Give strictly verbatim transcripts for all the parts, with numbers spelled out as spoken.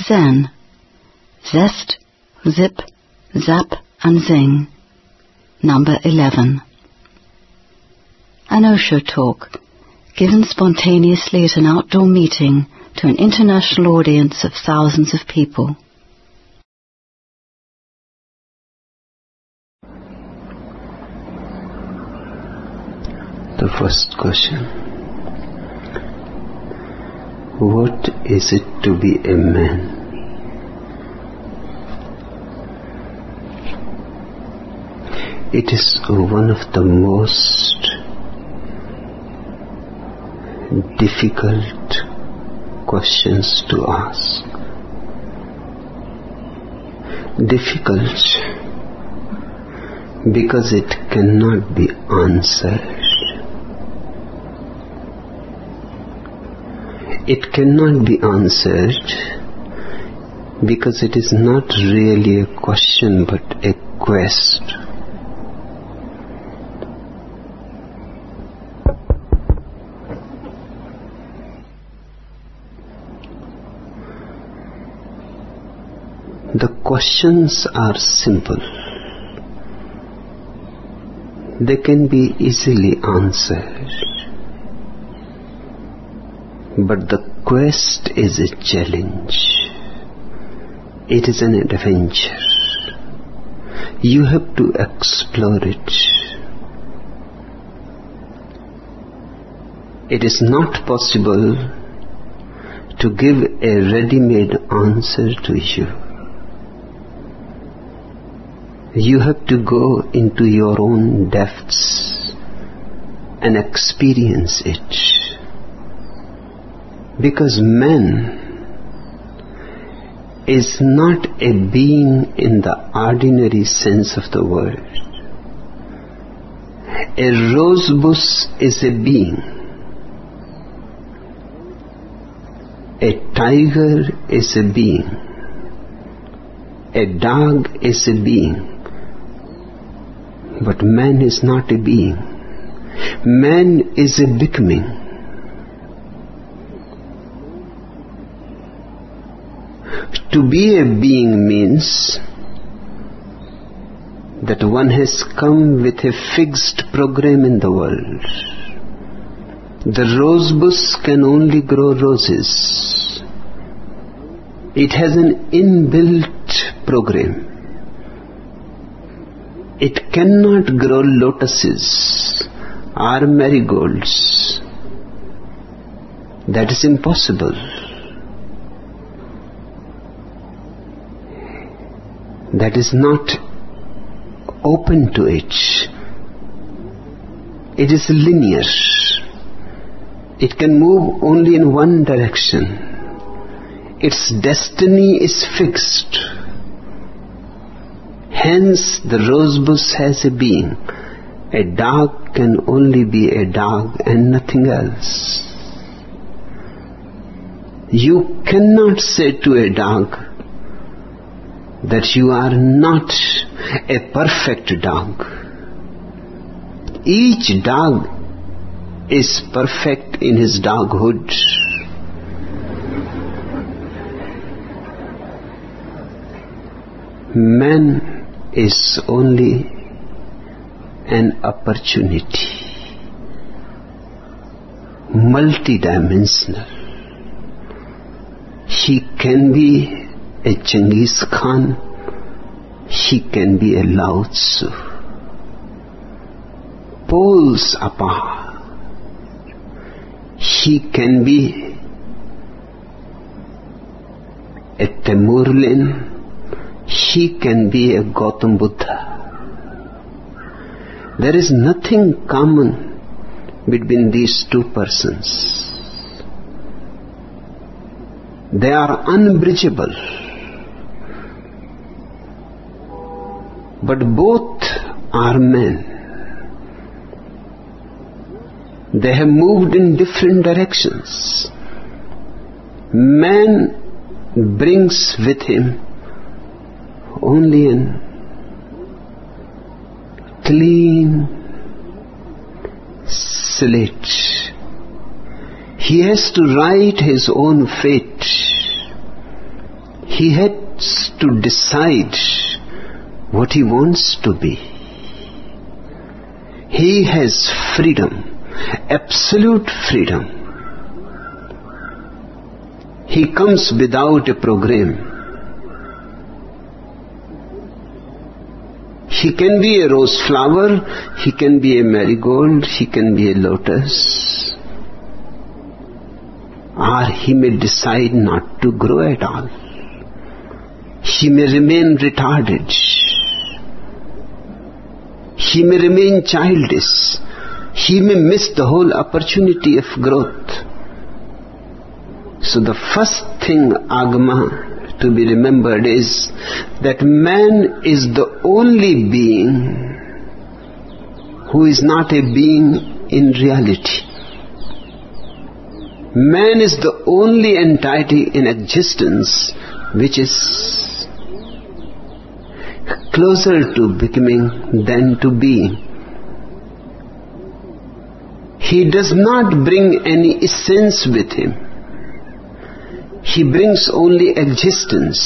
Zen. Zest, Zip, Zap and Zing. Number eleven. An Osho talk, given spontaneously at an outdoor meeting to an international audience of thousands of people. The first question: what is it to be a man? It is one of the most difficult questions to ask. Difficult because it cannot be answered. It cannot be answered because it is not really a question but a quest. The questions are simple. They can be easily answered. But the quest is a challenge. It is an adventure. You have to explore it. It is not possible to give a ready-made answer to you. You have to go into your own depths and experience it. Because man is not a being in the ordinary sense of the word. A rose bush is a being. A tiger is a being. A dog is a being. But man is not a being. Man is a becoming. To be a being means that one has come with a fixed program in the world. The rose bush can only grow roses. It has an inbuilt program. It cannot grow lotuses or marigolds. That is impossible. That is not open to it. It is linear. It can move only in one direction. Its destiny is fixed. Hence, the rose bush has a being. A dog can only be a dog and nothing else. You cannot say to a dog that you are not a perfect dog. Each dog is perfect in his doghood. Man is only an opportunity, multidimensional. He can be a Genghis Khan, he can be a Lao Tzu. Poles apart. He can be a Temurlin, he can be a Gautam Buddha. There is nothing common between these two persons. They are unbridgeable. But both are men. They have moved in different directions. Man brings with him only an clean slate. He has to write his own fate. He has to decide what he wants to be. He has freedom, absolute freedom. He comes without a program. He can be a rose flower, he can be a marigold, he can be a lotus, or he may decide not to grow at all. He may remain retarded. He may remain childish. He may miss the whole opportunity of growth. So the first thing, Agama, to be remembered is that man is the only being who is not a being in reality. Man is the only entity in existence which is closer to becoming than to being. He does not bring any essence with him. He brings only existence.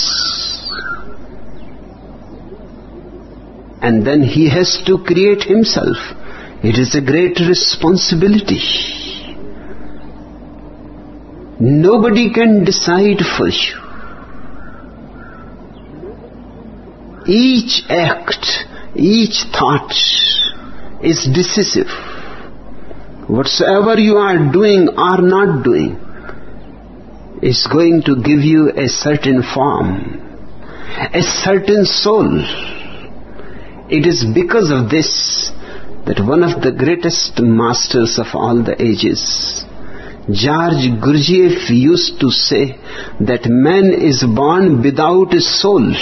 And then he has to create himself. It is a great responsibility. Nobody can decide for you. Each act, each thought is decisive. Whatsoever you are doing or not doing is going to give you a certain form, a certain soul. It is because of this that one of the greatest masters of all the ages, George Gurdjieff, used to say that man is born without a soul.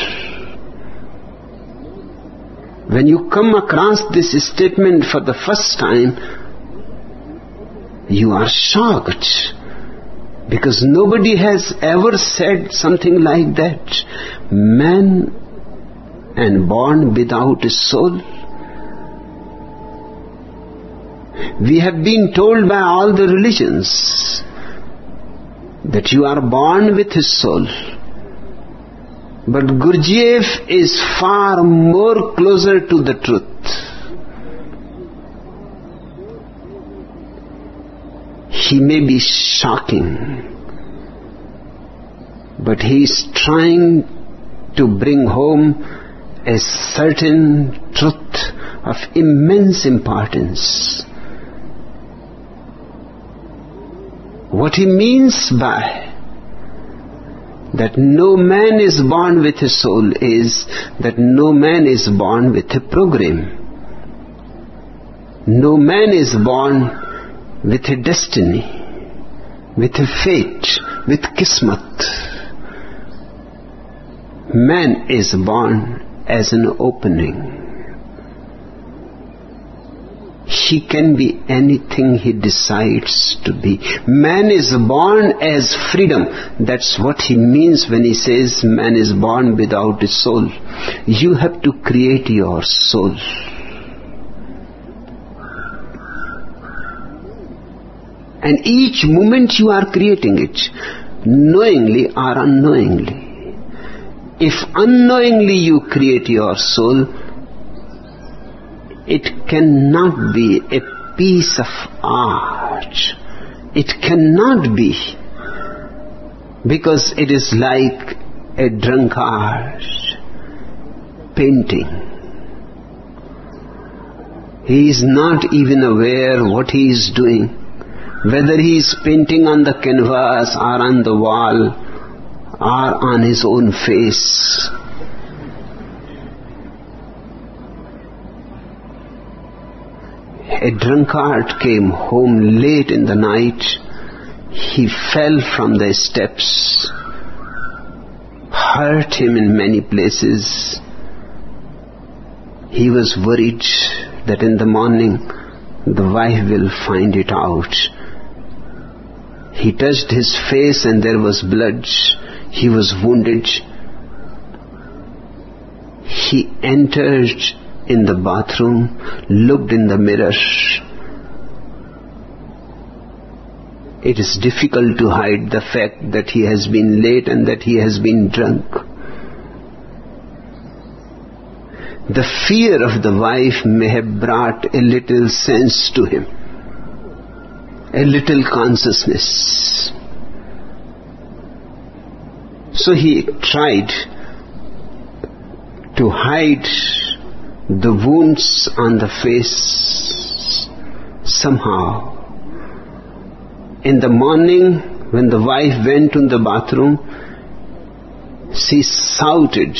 When you come across this statement for the first time, you are shocked, because nobody has ever said something like that. Man and born without a soul. We have been told by all the religions that you are born with a soul. But Gurdjieff is far more closer to the truth. He may be shocking, but he is trying to bring home a certain truth of immense importance. What he means by that no man is born with a soul is that no man is born with a program. No man is born with a destiny, with a fate, with kismat. Man is born as an opening. He can be anything he decides to be. Man is born as freedom. That's what he means when he says man is born without a soul. You have to create your soul. And each moment you are creating it, knowingly or unknowingly. If unknowingly you create your soul, it cannot be a piece of art. It cannot be, because it is like a drunkard painting. He is not even aware what he is doing, whether he is painting on the canvas or on the wall or on his own face. A drunkard came home late in the night. He fell from the steps, hurt him in many places. He was worried that in the morning the wife will find it out. He touched his face and there was blood. He was wounded. He entered in the bathroom, looked in the mirror, it is difficult to hide the fact that he has been late and that he has been drunk. The fear of the wife may have brought a little sense to him, a little consciousness. So he tried to hide the wounds on the face somehow. In the morning, when the wife went to the bathroom, she shouted.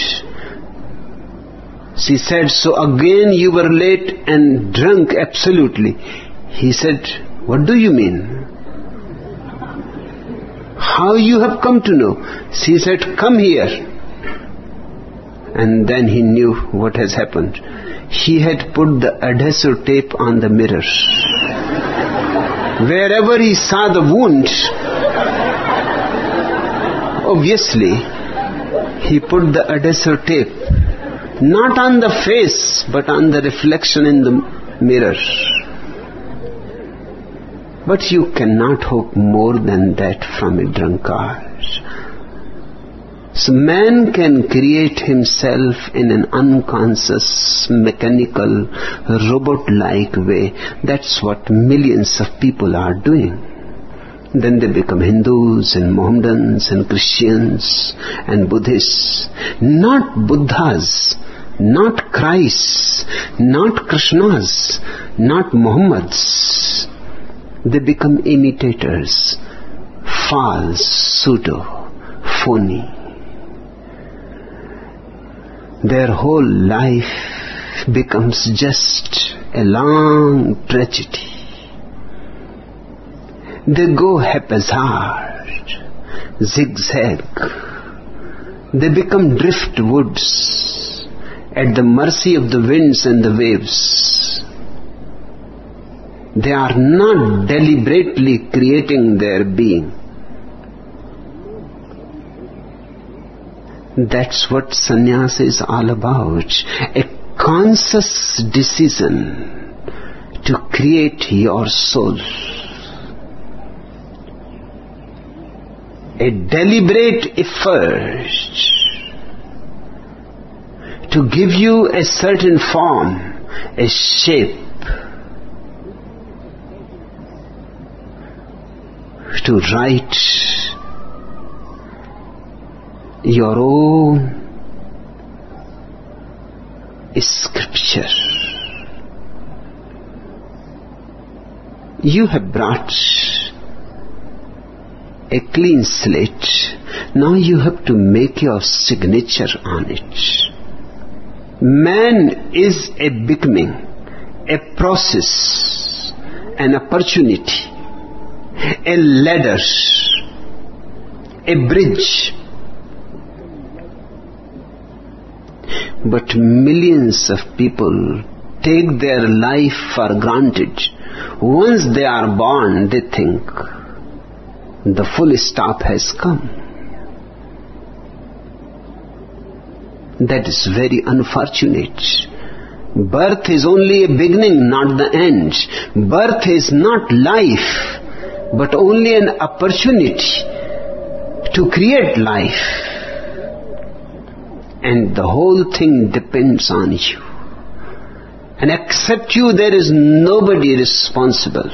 She said, "So again you were late and drunk absolutely." He said, "What do you mean? How you have come to know?" She said, "Come here." And then he knew what has happened. He had put the adhesive tape on the mirror. Wherever he saw the wound, obviously, he put the adhesive tape, not on the face, but on the reflection in the mirror. But you cannot hope more than that from a drunkard. So man can create himself in an unconscious, mechanical, robot-like way. That's what millions of people are doing. Then they become Hindus and Mohammedans and Christians and Buddhists. Not Buddhas, not Christs, not Krishnas, not Muhammads. They become imitators, false, pseudo, phony. Their whole life becomes just a long tragedy. They go haphazard, zigzag. They become driftwoods at the mercy of the winds and the waves. They are not deliberately creating their being. That's what sannyasa is all about. A conscious decision to create your soul. A deliberate effort to give you a certain form, a shape, to write your own scripture. You have brought a clean slate. Now you have to make your signature on it. Man is a becoming, a process, an opportunity, a ladder, a bridge. But millions of people take their life for granted. Once they are born, they think the full stop has come. That is very unfortunate. Birth is only a beginning, not the end. Birth is not life, but only an opportunity to create life. And the whole thing depends on you. And except you, there is nobody responsible.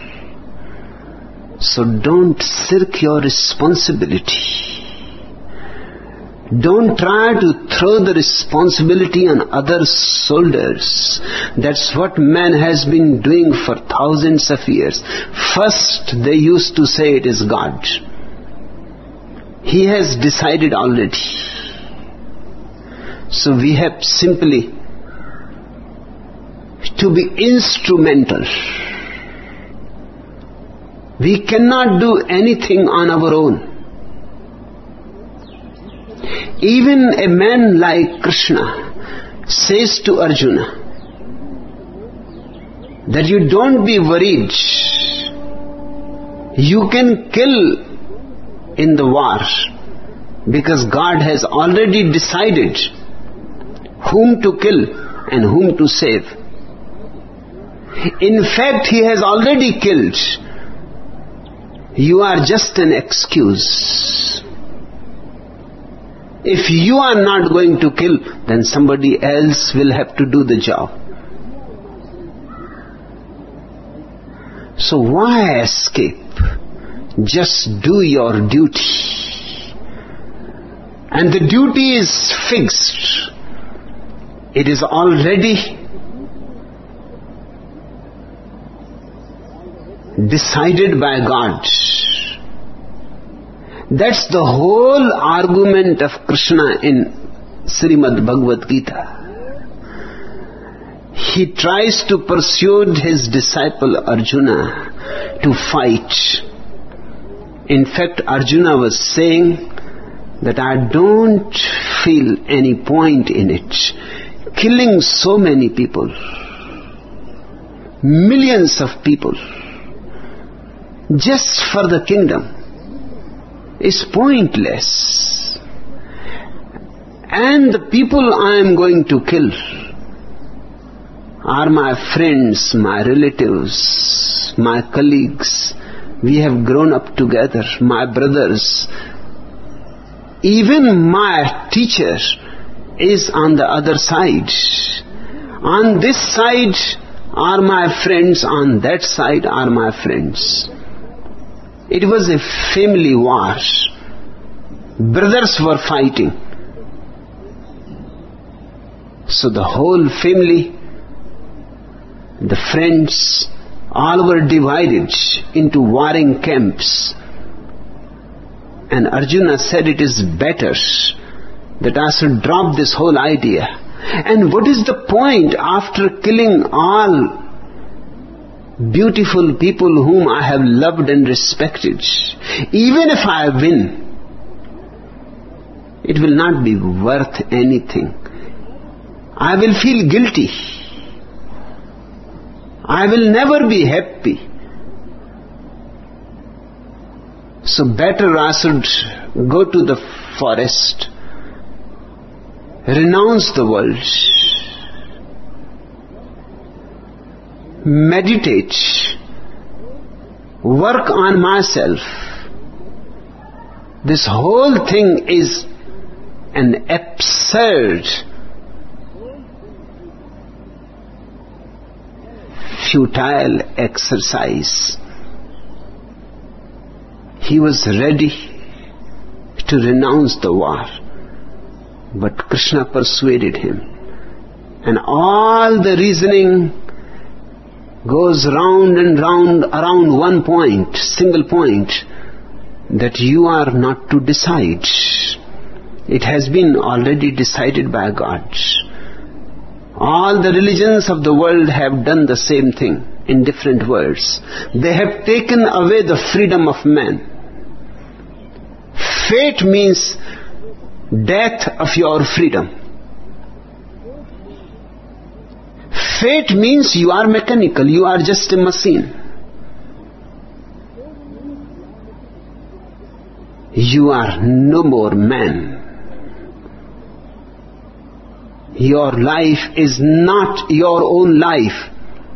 So don't shirk your responsibility. Don't try to throw the responsibility on others' shoulders. That's what man has been doing for thousands of years. First, they used to say it is God. He has decided already. So we have simply to be instrumental. We cannot do anything on our own. Even a man like Krishna says to Arjuna that you don't be worried. You can kill in the war because God has already decided whom to kill and whom to save. In fact, He has already killed. You are just an excuse. If you are not going to kill, then somebody else will have to do the job. So why escape? Just do your duty. And the duty is fixed. It is already decided by God. That's the whole argument of Krishna in Srimad Bhagavad Gita. He tries to persuade his disciple Arjuna to fight. In fact, Arjuna was saying that I don't feel any point in it. Killing so many people, millions of people, just for the kingdom is pointless. And the people I am going to kill are my friends, my relatives, my colleagues. We have grown up together, my brothers. Even my teacher is on the other side. On this side are my friends, on that side are my friends. It was a family war. Brothers were fighting. So the whole family, the friends, all were divided into warring camps. And Arjuna said it is better that I should drop this whole idea. And what is the point after killing all beautiful people whom I have loved and respected? Even if I win, it will not be worth anything. I will feel guilty. I will never be happy. So better I should go to the forest, renounce the world, meditate, work on myself. This whole thing is an absurd, futile exercise. He was ready to renounce the war, but Krishna persuaded him. And all the reasoning goes round and round around one point, single point, that you are not to decide. It has been already decided by God. All the religions of the world have done the same thing in different words. They have taken away the freedom of man. Fate means death of your freedom. Fate means you are mechanical, you are just a machine. You are no more man. Your life is not your own life.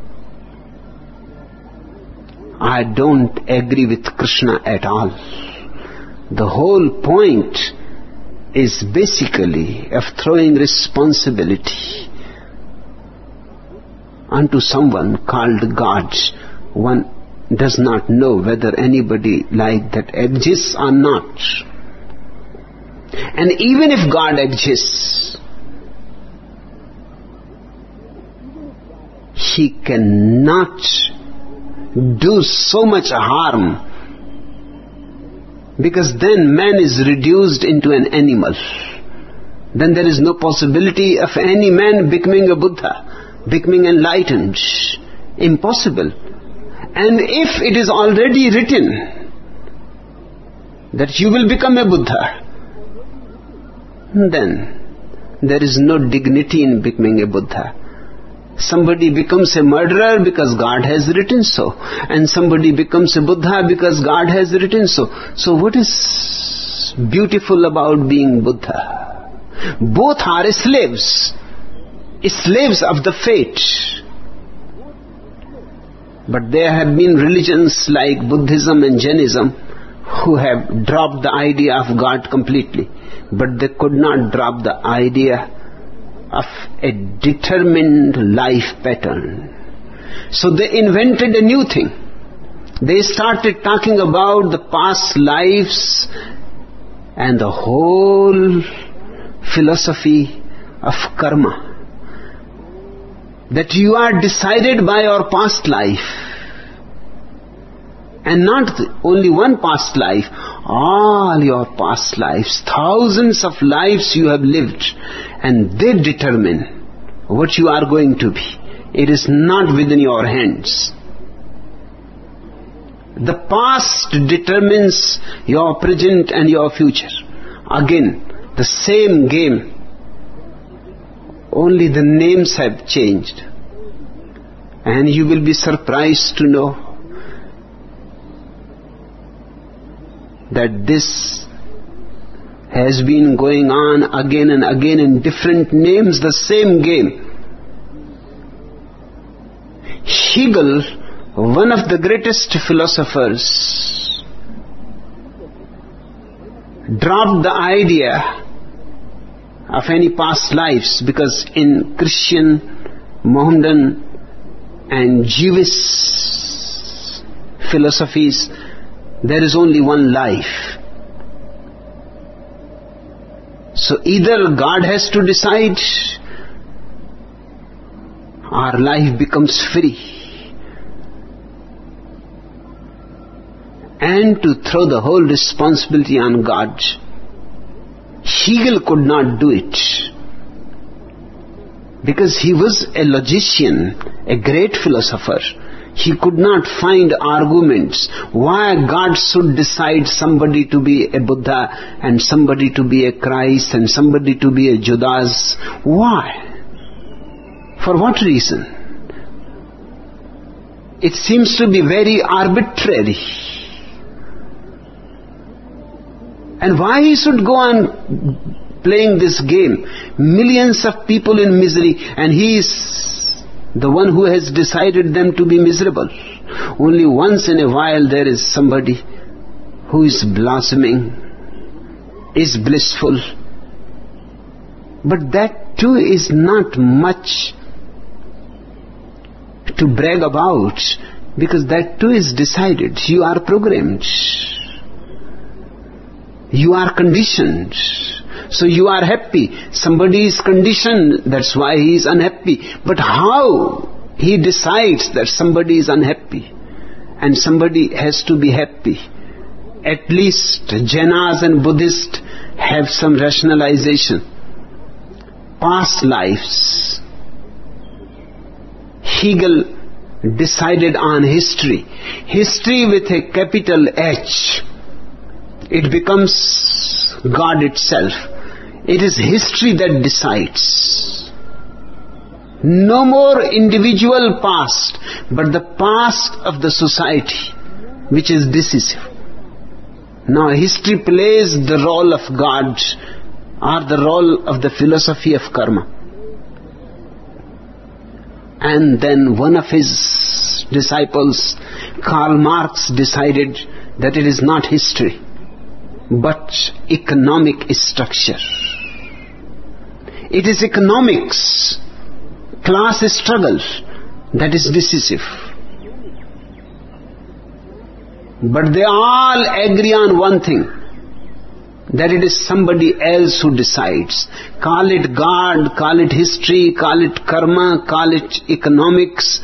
I don't agree with Krishna at all. The whole point is basically of throwing responsibility unto someone called God. One does not know whether anybody like that exists or not. And even if God exists, He cannot do so much harm, because then man is reduced into an animal. Then there is no possibility of any man becoming a Buddha, becoming enlightened. Impossible. And if it is already written that you will become a Buddha, then there is no dignity in becoming a Buddha. Somebody becomes a murderer because God has written so, and somebody becomes a Buddha because God has written so. So what is beautiful about being Buddha? Both are slaves, slaves of the fate. But there have been religions like Buddhism and Jainism who have dropped the idea of God completely. But they could not drop the idea of a determined life pattern. So they invented a new thing. They started talking about the past lives and the whole philosophy of karma. That you are decided by your past life. And not only one past life, all your past lives, thousands of lives you have lived, and they determine what you are going to be. It is not within your hands. The past determines your present and your future. Again, the same game, only the names have changed. And you will be surprised to know that this has been going on again and again in different names, the same game. Hegel, one of the greatest philosophers, dropped the idea of any past lives, because in Christian, Mohammedan and Jewish philosophies there is only one life. So either God has to decide or life becomes free. And to throw the whole responsibility on God, Hegel could not do it. Because he was a logician, a great philosopher. He could not find arguments why God should decide somebody to be a Buddha and somebody to be a Christ and somebody to be a Judas. Why? For what reason? It seems to be very arbitrary. And why he should go on playing this game? Millions of people in misery, and he is the one who has decided them to be miserable. Only once in a while there is somebody who is blossoming, is blissful. But that too is not much to brag about, because that too is decided. You are programmed. You are conditioned. So you are happy. Somebody is conditioned, that's why he is unhappy. But how he decides that somebody is unhappy and somebody has to be happy? At least Jainas and Buddhists have some rationalization. Past lives. Hegel decided on history. History with a capital H. It becomes God itself. It is history that decides. No more individual past, but the past of the society, which is decisive. Now history plays the role of God or the role of the philosophy of karma. And then one of his disciples, Karl Marx, decided that it is not history, but economic structure. It is economics, class struggle, that is decisive. But they all agree on one thing, that it is somebody else who decides. Call it God, call it history, call it karma, call it economics.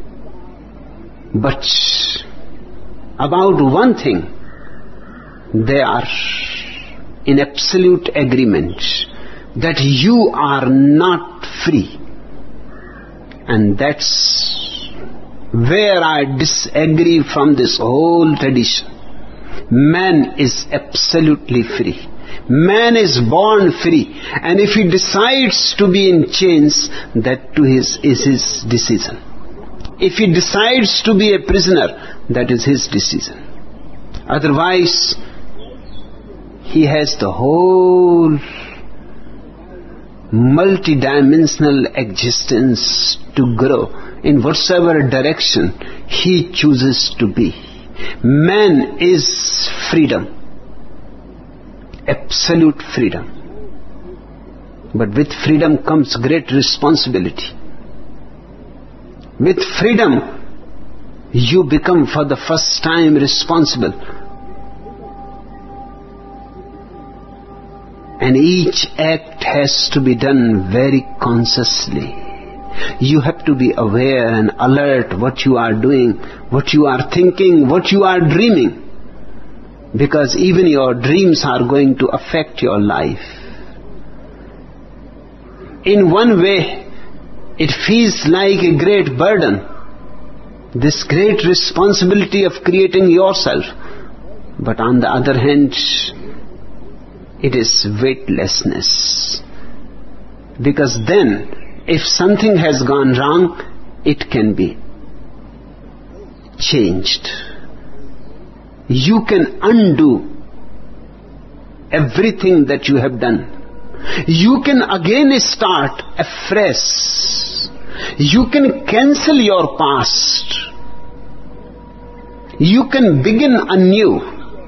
But about one thing, they are in absolute agreement, that you are not free. And that's where I disagree from this whole tradition. Man is absolutely free. Man is born free. And if he decides to be in chains, that too is, is his decision. If he decides to be a prisoner, that is his decision. Otherwise, he has the whole multidimensional existence to grow in whatsoever direction he chooses to be. Man is freedom, absolute freedom. But with freedom comes great responsibility. With freedom, you become for the first time responsible. And each act has to be done very consciously. You have to be aware and alert what you are doing, what you are thinking, what you are dreaming. Because even your dreams are going to affect your life. In one way, it feels like a great burden, this great responsibility of creating yourself. But on the other hand, it is weightlessness. Because then, if something has gone wrong, it can be changed. You can undo everything that you have done. You can again start afresh. You can cancel your past. You can begin anew.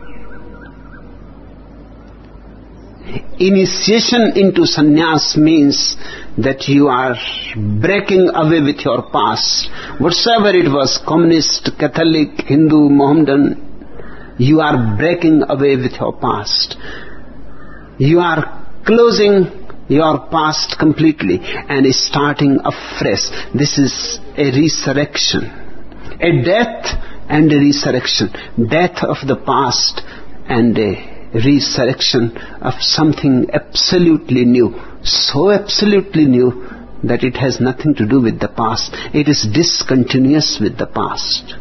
Initiation into sannyas means that you are breaking away with your past. Whatsoever it was, communist, Catholic, Hindu, Mohammedan, you are breaking away with your past. You are closing your past completely and starting afresh. This is a resurrection, a death and a resurrection. Death of the past and a resurrection of something absolutely new. So absolutely new that it has nothing to do with the past. It is discontinuous with the past.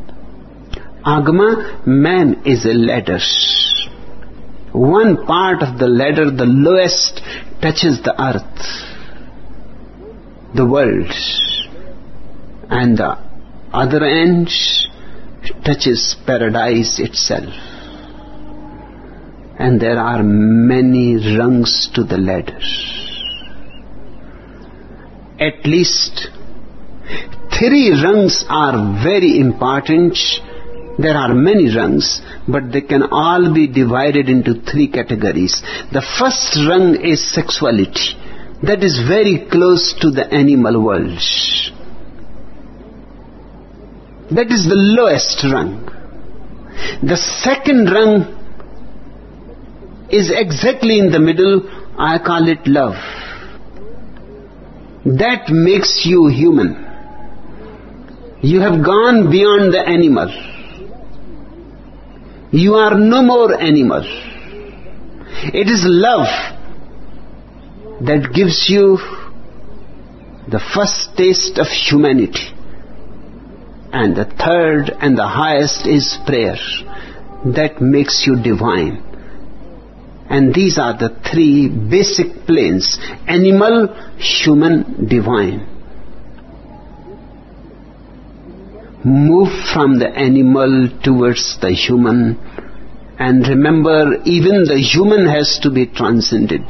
Agama, man is a ladder. One part of the ladder, the lowest, touches the earth, the world, and the other end touches paradise itself. And there are many rungs to the ladder. At least three rungs are very important. There are many rungs, but they can all be divided into three categories. The first rung is sexuality. That is very close to the animal world. That is the lowest rung. The second rung is exactly in the middle. I call it love. That makes you human. You have gone beyond the animal. You are no more animal. It is love that gives you the first taste of humanity. And the third and the highest is prayer. That makes you divine. And these are the three basic planes: animal, human, divine. Move from the animal towards the human, and remember, even the human has to be transcended.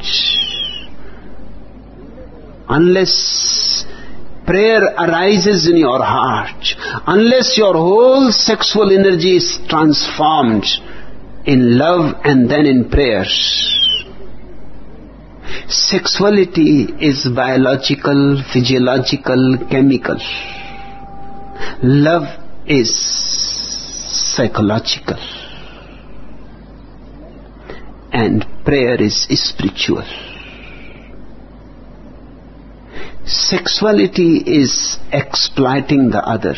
Unless prayer arises in your heart, unless your whole sexual energy is transformed in love and then in prayer. Sexuality is biological, physiological, chemical. Love is psychological. And prayer is spiritual. Sexuality is exploiting the other,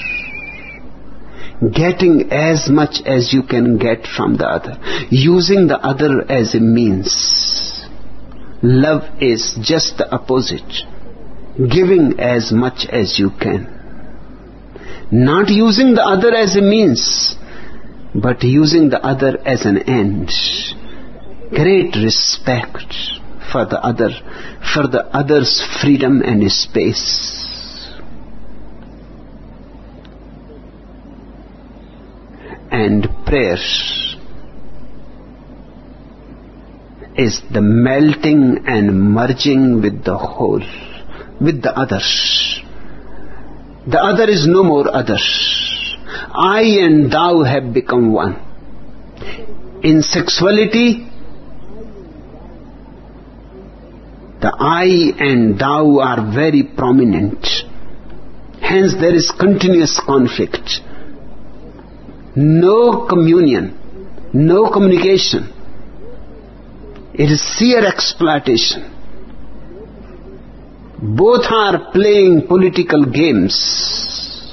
getting as much as you can get from the other, using the other as a means. Love is just the opposite, giving as much as you can. Not using the other as a means, but using the other as an end. Great respect for the other, for the other's freedom and space. And prayer is the melting and merging with the whole, with the other. The other is no more other. I and thou have become one. In sexuality, the I and thou are very prominent. Hence there is continuous conflict. No communion, no communication. It is sheer exploitation. Both are playing political games,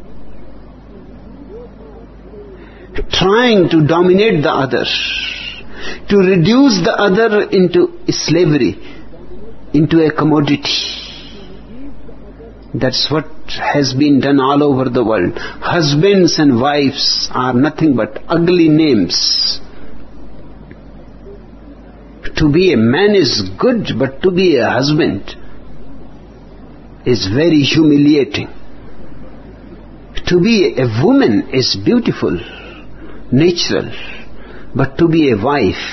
trying to dominate the other, to reduce the other into slavery, into a commodity. That's what has been done all over the world. Husbands and wives are nothing but ugly names. To be a man is good, but to be a husband is very humiliating. To be a woman is beautiful, natural, but to be a wife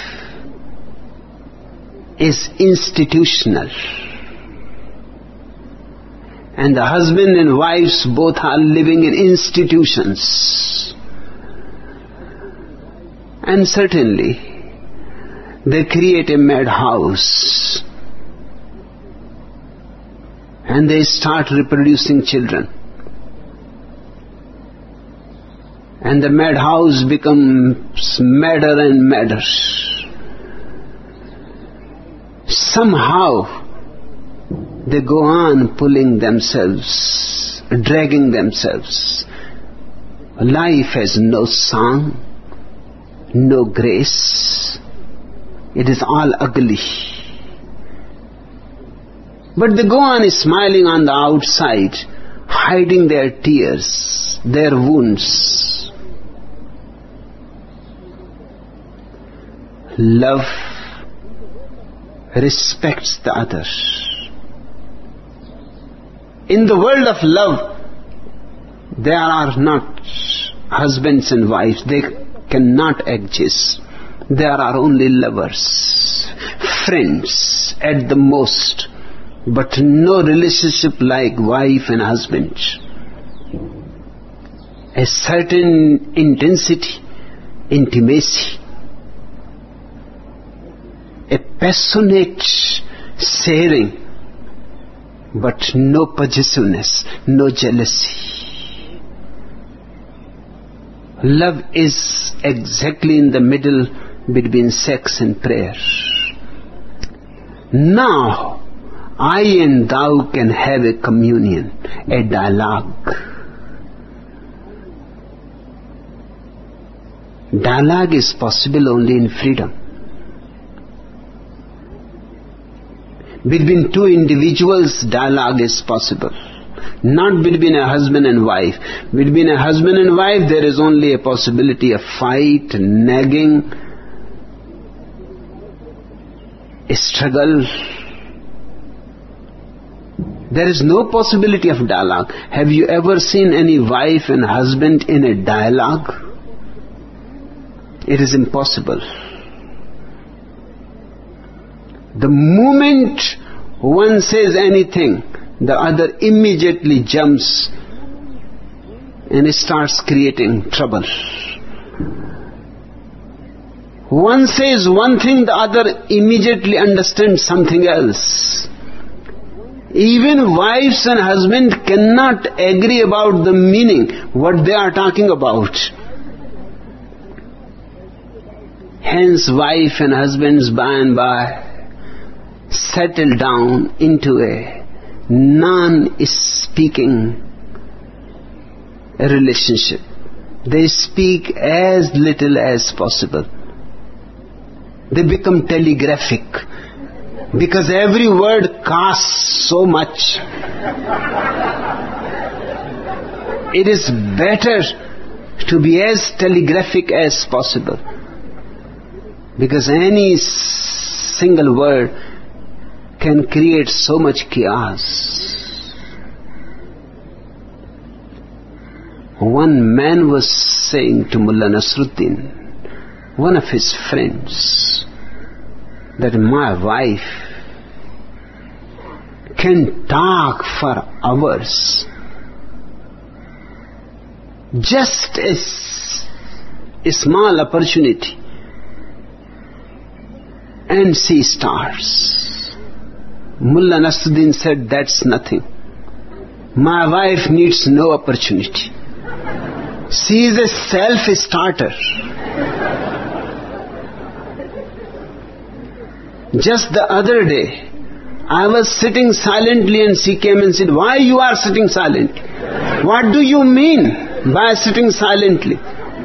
is institutional. And the husband and wives both are living in institutions. And certainly, they create a madhouse. And they start reproducing children. And the madhouse becomes madder and madder. Somehow, they go on pulling themselves, dragging themselves. Life has no song, no grace. It is all ugly. But they go on smiling on the outside, hiding their tears, their wounds. Love respects the other. In the world of love, there are not husbands and wives. They cannot exist. There are only lovers, friends at the most, but no relationship like wife and husband. A certain intensity, intimacy, a passionate sharing, but no possessiveness, no jealousy. Love is exactly in the middle between sex and prayer. Now, I and thou can have a communion, a dialogue. Dialogue is possible only in freedom. Between two individuals, dialogue is possible. Not between a husband and wife. Between a husband and wife, there is only a possibility of fight, nagging, a struggle. There is no possibility of dialogue. Have you ever seen any wife and husband in a dialogue? It is impossible. The moment one says anything, the other immediately jumps and starts creating trouble. One says one thing, the other immediately understands something else. Even wives and husbands cannot agree about the meaning, what they are talking about. Hence, wife and husbands by and by settle down into a non-speaking relationship. They speak as little as possible. They become telegraphic because every word costs so much. It is better to be as telegraphic as possible, because any single word can create so much chaos. One man was saying to Mullah Nasruddin, one of his friends, that my wife can talk for hours, just as a small opportunity, and see stars. Mullah Nasruddin said, that's nothing. My wife needs no opportunity. She is a self-starter. Just the other day, I was sitting silently and she came and said, why you are sitting silently? What do you mean by sitting silently?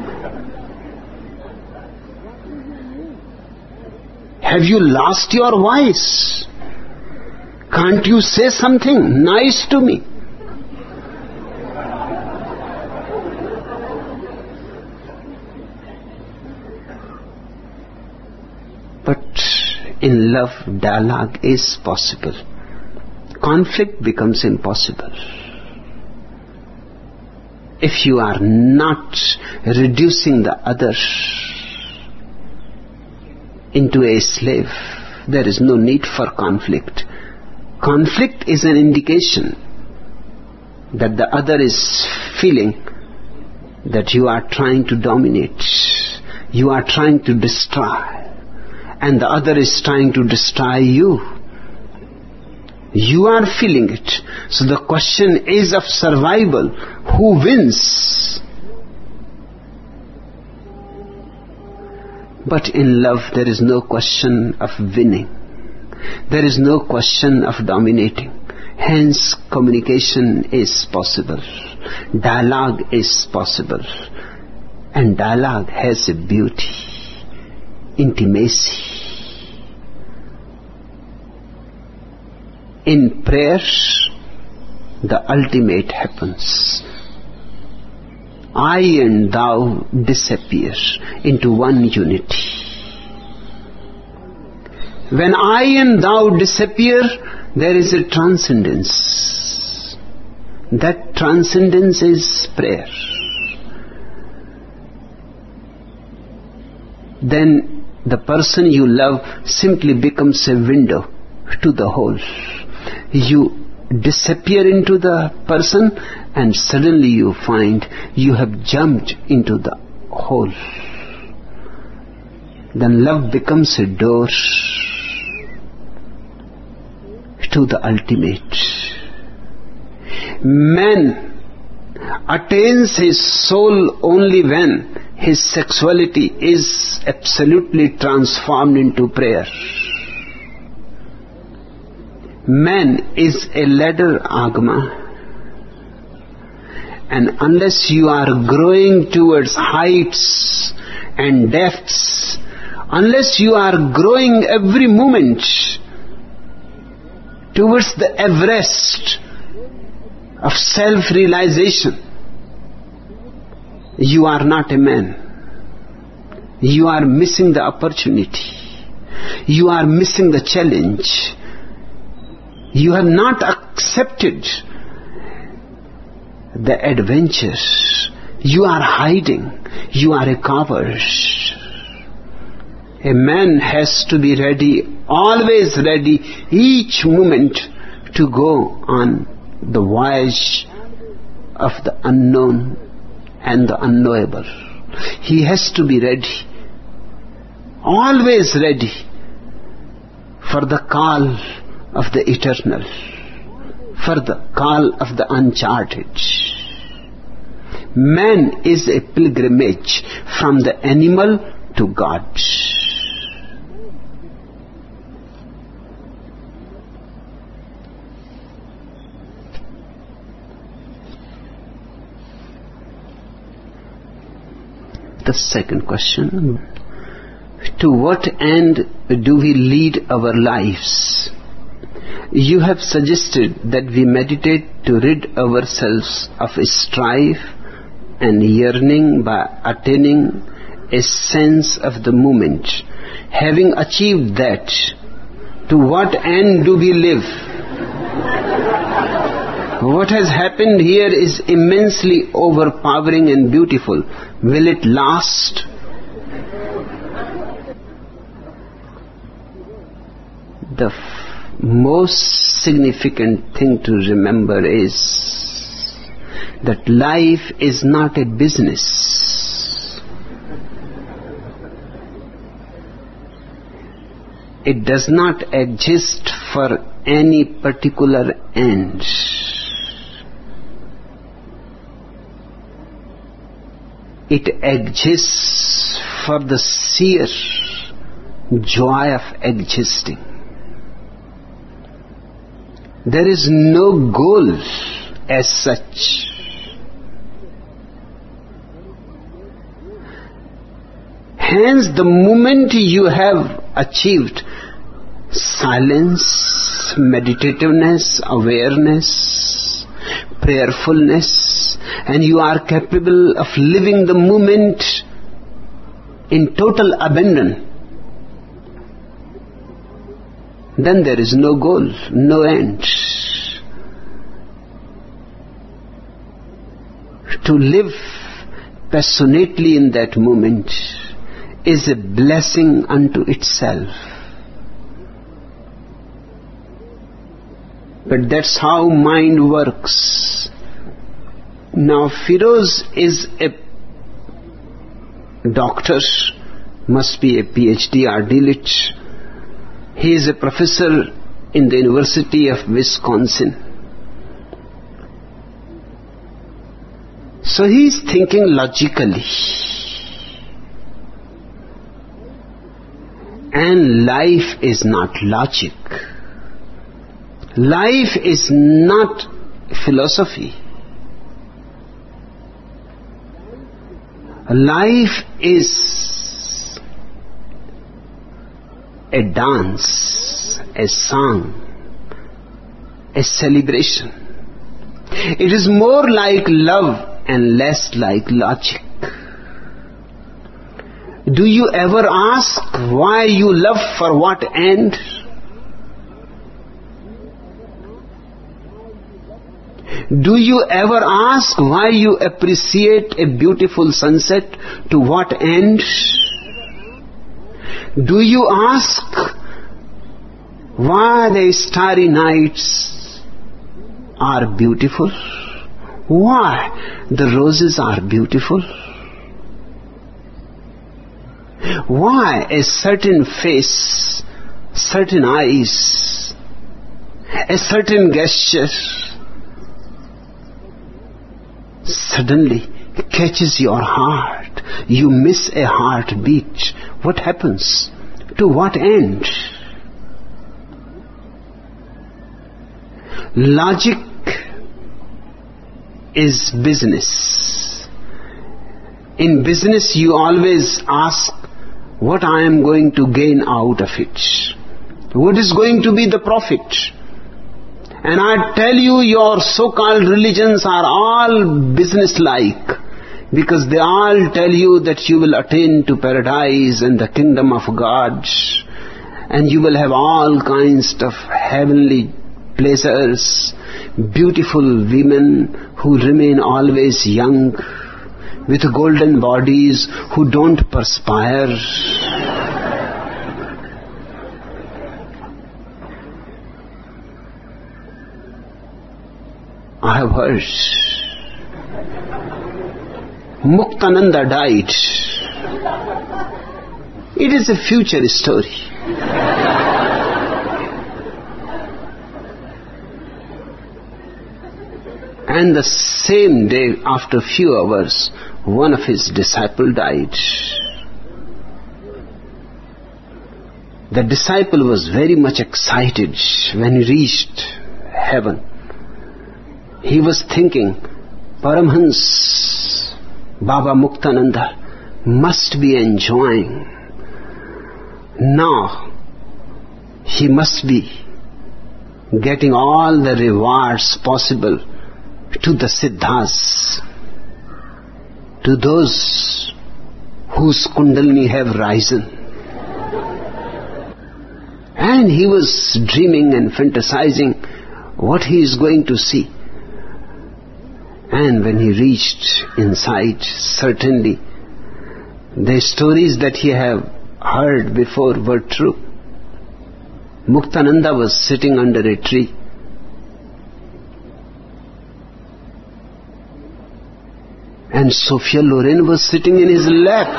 Have you lost your voice? Can't you say something nice to me? But in love, dialogue is possible. Conflict becomes impossible. If you are not reducing the other into a slave, there is no need for conflict. Conflict is an indication that the other is feeling that you are trying to dominate, you are trying to destroy, and the other is trying to destroy you. You are feeling it. So the question is of survival. Who wins? But in love there is no question of winning. There is no question of dominating. Hence communication is possible. Dialogue is possible. And dialogue has a beauty. Intimacy. In prayer, the ultimate happens. I and thou disappear into one unity. When I and thou disappear, there is a transcendence. That transcendence is prayer. Then the person you love simply becomes a window to the whole. You disappear into the person and suddenly you find you have jumped into the whole. Then love becomes a door to the ultimate. Man attains his soul only when his sexuality is absolutely transformed into prayer. Man is a ladder, Agama. And unless you are growing towards heights and depths, unless you are growing every moment towards the Everest of self-realization, you are not a man. You are missing the opportunity. You are missing the challenge. You have not accepted the adventure. You are hiding. You are a coward. A man has to be ready, always ready, each moment to go on the voyage of the unknown and the unknowable. He has to be ready, always ready for the call of the eternal, for the call of the uncharted. Man is a pilgrimage from the animal to God. The second question: to what end do we lead our lives? You have suggested that we meditate to rid ourselves of strife and yearning by attaining a sense of the moment. Having achieved that, to what end do we live? What has happened here is immensely overpowering and beautiful. Will it last? the f- most significant thing to remember is that life is not a business. It does not exist for any particular end. It exists for the sheer joy of existing. There is no goal as such. Hence, the moment you have achieved silence, meditativeness, awareness, prayerfulness, and you are capable of living the moment in total abandon, then there is no goal, no end. To live passionately in that moment is a blessing unto itself. But that's how mind works. Now Firoz is a doctor, must be a PhD or D Lit. He is a professor in the University of Wisconsin. So he is thinking logically. And life is not logic. Life is not philosophy. Life is a dance, a song, a celebration. It is more like love and less like logic. Do you ever ask why you love, for what end? Do you ever ask why you appreciate a beautiful sunset? To what end? Do you ask why the starry nights are beautiful? Why the roses are beautiful? Why a certain face, certain eyes, a certain gesture suddenly catches your heart? You miss a heartbeat. What happens? To what end? Logic is business. In business you always ask what I am going to gain out of it. What is going to be the profit? And I tell you, your so-called religions are all business-like, because they all tell you that you will attain to paradise and the kingdom of God, and you will have all kinds of heavenly pleasures, beautiful women who remain always young, with golden bodies, who don't perspire. I have heard Muktananda died. It is a future story. And the same day, after a few hours, one of his disciples died. The disciple was very much excited when he reached heaven. He was thinking, Paramhans Baba Muktananda must be enjoying. Now he must be getting all the rewards possible to the Siddhas, to those whose Kundalini have risen. And he was dreaming and fantasizing what he is going to see. And when he reached inside, certainly the stories that he had heard before were true. Muktananda was sitting under a tree. And Sophia Loren was sitting in his lap.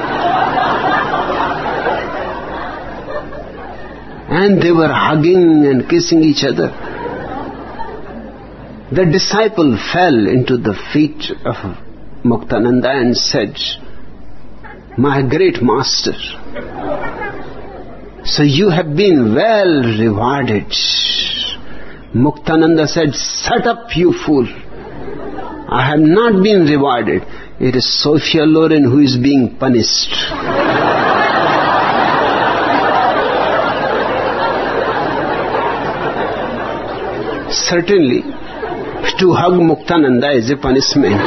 And they were hugging and kissing each other. The disciple fell into the feet of Muktananda and said, "My great master, so you have been well rewarded." Muktananda said, "Shut up, you fool. I have not been rewarded. It is Sophia Loren who is being punished." Certainly, to hug Muktananda is a punishment.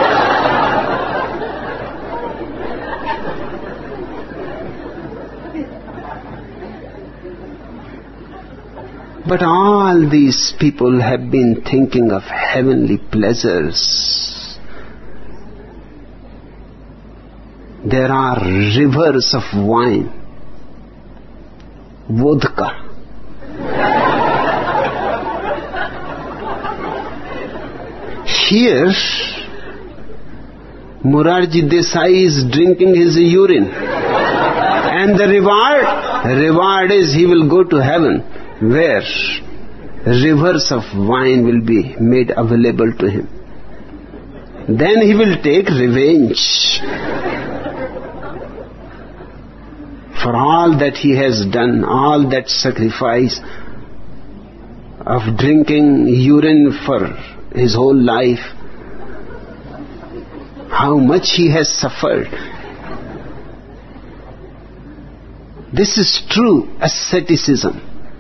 But all these people have been thinking of heavenly pleasures. There are rivers of wine, vodka. Here, Morarji Desai is drinking his urine. And the reward? Reward is he will go to heaven, where rivers of wine will be made available to him. Then he will take revenge for all that he has done, all that sacrifice of drinking urine for his whole life. How much he has suffered. This is true asceticism.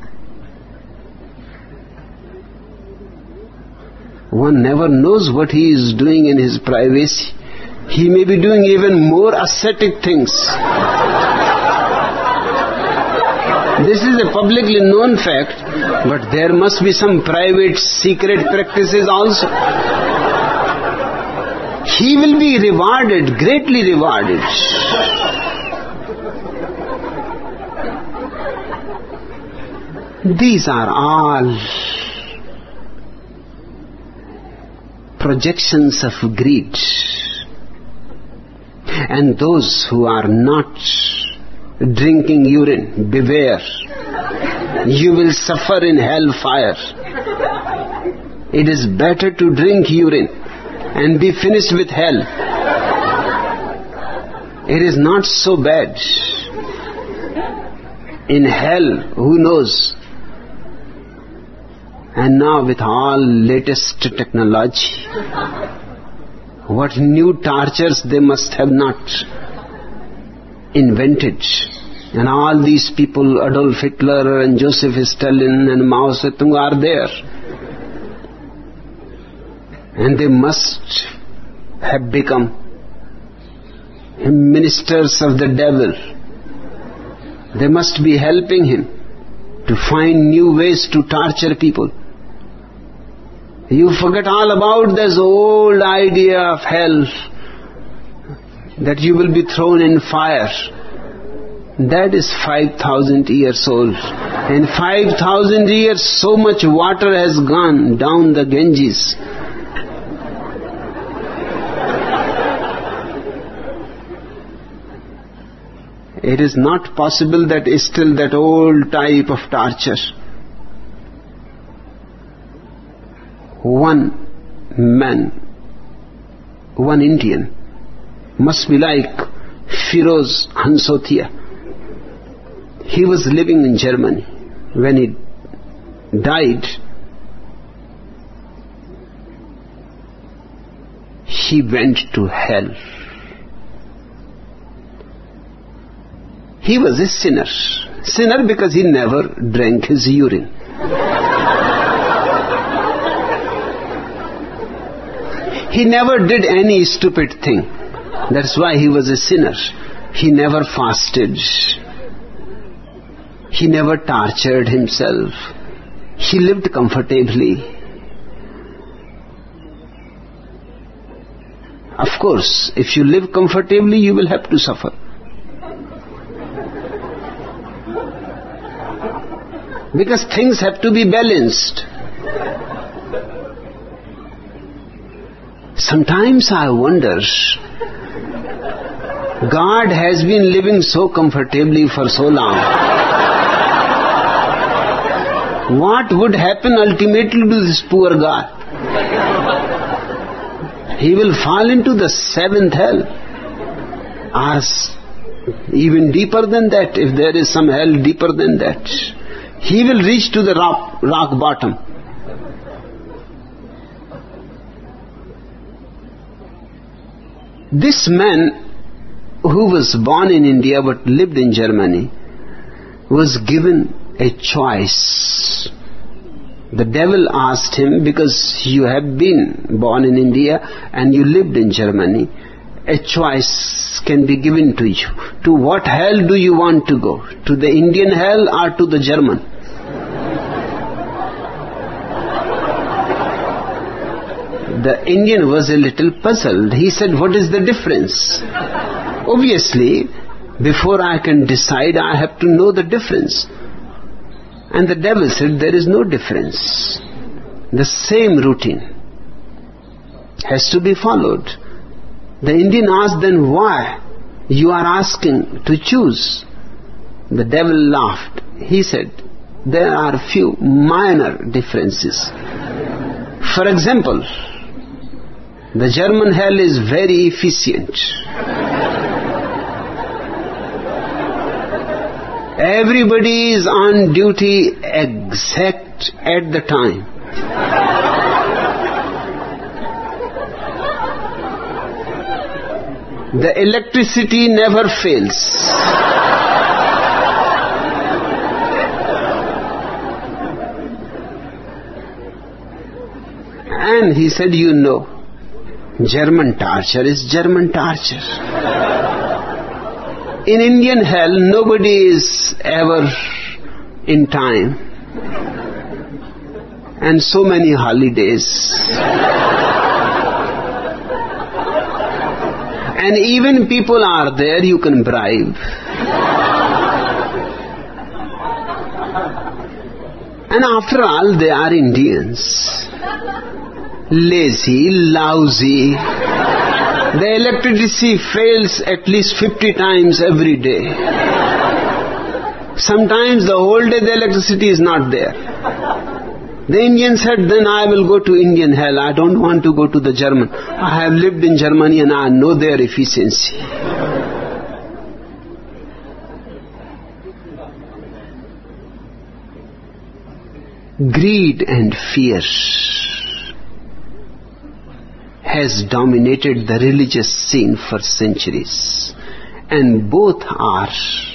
One never knows what he is doing in his privacy. He may be doing even more ascetic things. This is a publicly known fact, but there must be some private secret practices also. He will be rewarded, greatly rewarded. These are all projections of greed. And those who are not drinking urine, beware. You will suffer in hellfire. It is better to drink urine and be finished with hell. It is not so bad. In hell, who knows? And now with all latest technology, what new tortures they must have not invented. And all these people, Adolf Hitler and Joseph Stalin and Mao Zedong are there. And they must have become ministers of the devil. They must be helping him to find new ways to torture people. You forget all about this old idea of hell, that you will be thrown in fire. That is five thousand years old. In five thousand years, so much water has gone down the Ganges. It is not possible that is still that old type of torture. One man, one Indian, must be like Firoz Hansotia. He was living in Germany. When he died, he went to hell. He was a sinner. Sinner because he never drank his urine. He never did any stupid thing. That's why he was a sinner. He never fasted. He never tortured himself. He lived comfortably. Of course, if you live comfortably, you will have to suffer. Because things have to be balanced. Sometimes I wonder, God has been living so comfortably for so long. What would happen ultimately to this poor God? He will fall into the seventh hell, or even deeper than that, if there is some hell deeper than that. He will reach to the rock, rock bottom. This man, who was born in India but lived in Germany, was given a choice. The devil asked him, because you have been born in India and you lived in Germany, a choice can be given to you. To what hell do you want to go? To the Indian hell or to the German? The Indian was a little puzzled. He said, what is the difference? Obviously, before I can decide, I have to know the difference. And the devil said, there is no difference. The same routine has to be followed. The Indian asked, then why you are asking to choose? The devil laughed. He said, there are few minor differences. For example, the German hell is very efficient. Everybody is on duty exact at the time. The electricity never fails. And he said, you know, German torture is German torture. In Indian hell, nobody is ever in time. And so many holidays. And even people are there you can bribe. And after all, they are Indians. Lazy, lousy. The electricity fails at least fifty times every day. Sometimes the whole day the electricity is not there. The Indian said, then I will go to Indian hell. I don't want to go to the German. I have lived in Germany and I know their efficiency. Greed and fear has dominated the religious scene for centuries, and both are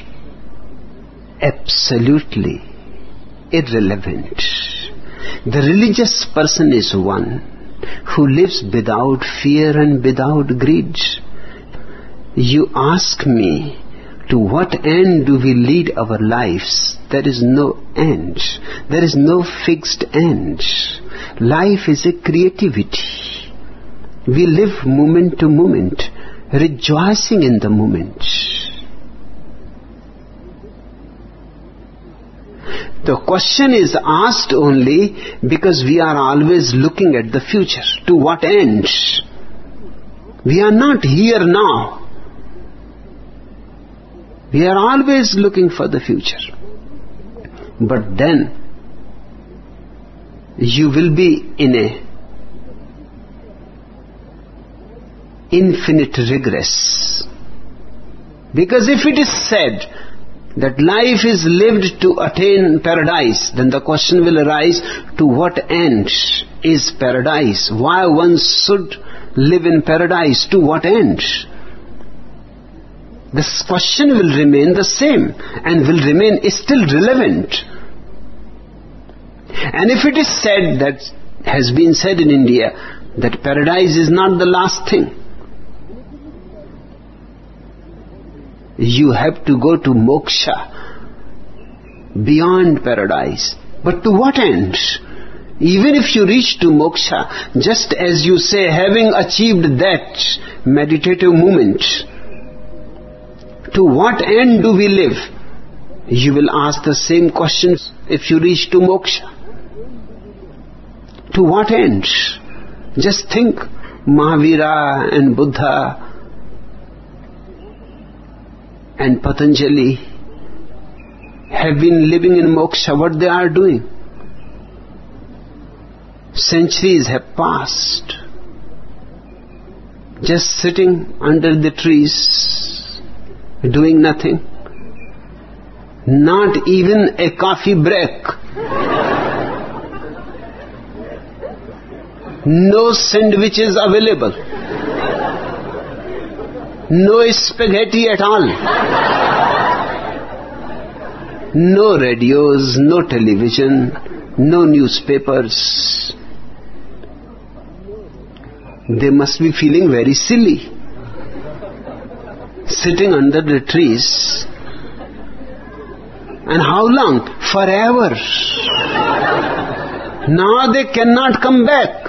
absolutely irrelevant. The religious person is one who lives without fear and without greed. You ask me, to what end do we lead our lives? There is no end. There is no fixed end. Life is a creativity. We live moment to moment, rejoicing in the moment. The question is asked only because we are always looking at the future. To what end? We are not here now. We are always looking for the future. But then, you will be in a infinite regress. Because if it is said that life is lived to attain paradise, then the question will arise, to what end is paradise? Why one should live in paradise? To what end? This question will remain the same and will remain still relevant. And if it is said, that has been said in India, that paradise is not the last thing, you have to go to moksha, beyond paradise. But to what end? Even if you reach to moksha, just as you say, having achieved that meditative moment, to what end do we live? You will ask the same questions if you reach to moksha. To what end? Just think, Mahavira and Buddha and Patanjali have been living in moksha. What they are doing? Centuries have passed, just sitting under the trees, doing nothing. Not even a coffee break. No sandwiches available. No spaghetti at all. No radios, no television, no newspapers. They must be feeling very silly, sitting under the trees. And how long? Forever. Now they cannot come back.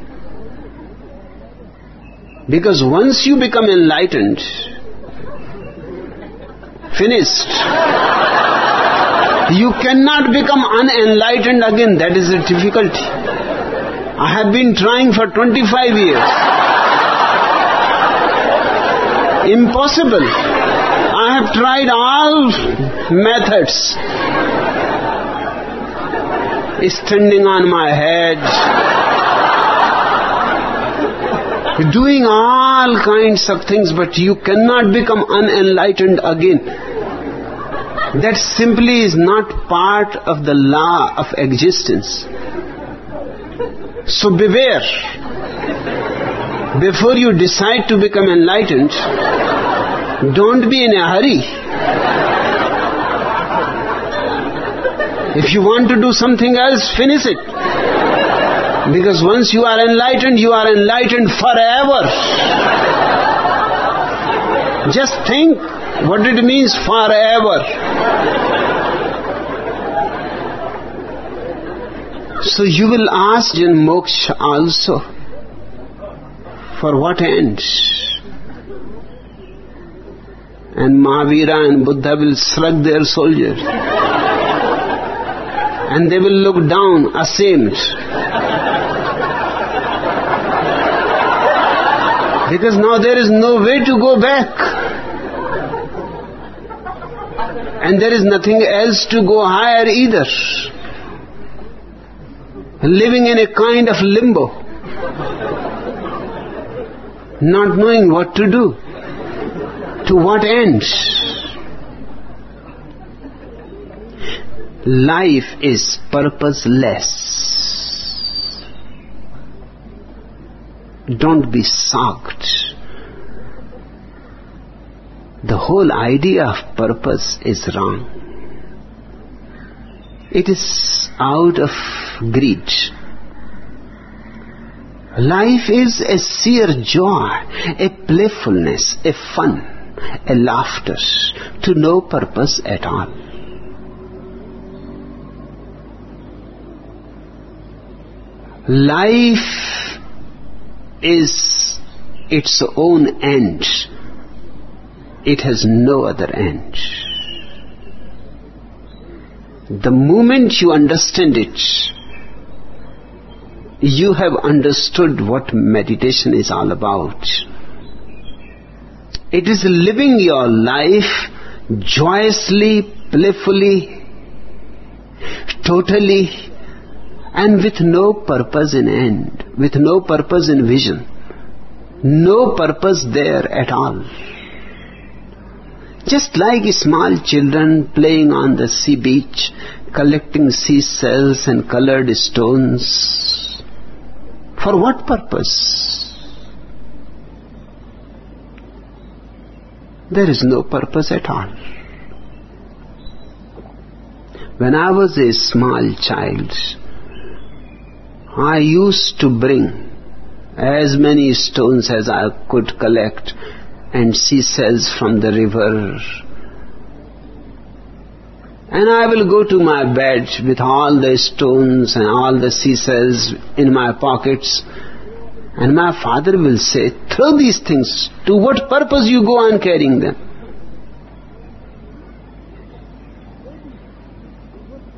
Because once you become enlightened, finished. You cannot become unenlightened again. That is the difficulty. I have been trying for twenty-five years. Impossible. I have tried all methods. Standing on my head, doing all kinds of things, but you cannot become unenlightened again. That simply is not part of the law of existence. So beware. Before you decide to become enlightened, don't be in a hurry. If you want to do something else, finish it. Because once you are enlightened, you are enlightened forever. Just think what it means forever. So you will ask in moksha also, for what end? And Mahavira and Buddha will shrug their shoulders. And they will look down, ashamed. Because now there is no way to go back. And there is nothing else to go higher either. Living in a kind of limbo. Not knowing what to do. To what end? Life is purposeless. Don't be shocked. The whole idea of purpose is wrong. It is out of greed. Life is a sheer joy, a playfulness, a fun, a laughter, to no purpose at all. Life is its own end. It has no other end. The moment you understand it, you have understood what meditation is all about. It is living your life joyously, playfully, totally, and with no purpose in end, with no purpose in vision, no purpose there at all. Just like small children playing on the sea beach, collecting seashells and colored stones. For what purpose? There is no purpose at all. When I was a small child, I used to bring as many stones as I could collect and seashells from the river. And I will go to my bed with all the stones and all the seashells in my pockets. And my father will say, throw these things. To what purpose you go on carrying them?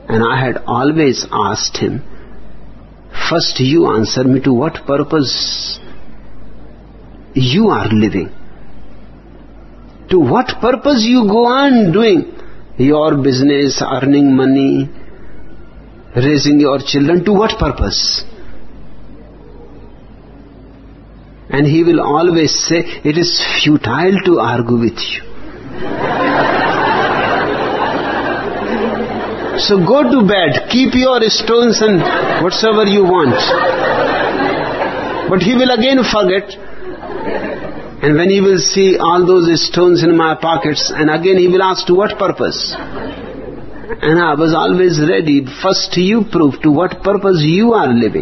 And I had always asked him, first you answer me, to what purpose you are living? To what purpose you go on doing your business, earning money, raising your children? To what purpose? And he will always say, it is futile to argue with you. So go to bed, keep your stones and whatsoever you want. But he will again forget. And when he will see all those stones in my pockets, and again he will ask, to what purpose? And I was always ready. First you prove to what purpose you are living.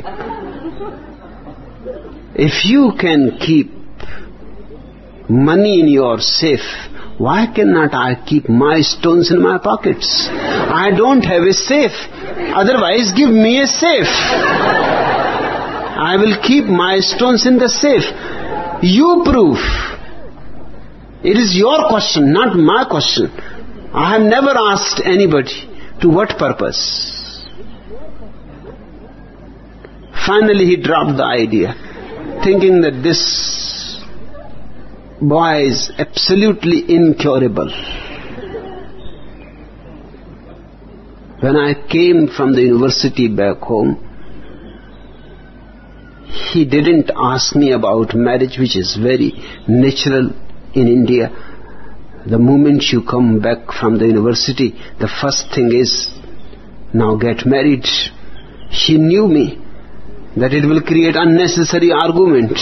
If you can keep money in your safe, why cannot I keep my stones in my pockets? I don't have a safe. Otherwise, give me a safe. I will keep my stones in the safe. You prove. It is your question, not my question. I have never asked anybody, to what purpose? Finally, he dropped the idea, thinking that this boy is absolutely incurable. When I came from the university back home, he didn't ask me about marriage, which is very natural in India. The moment you come back from the university, the first thing is, now get married. He knew me, that it will create unnecessary argument.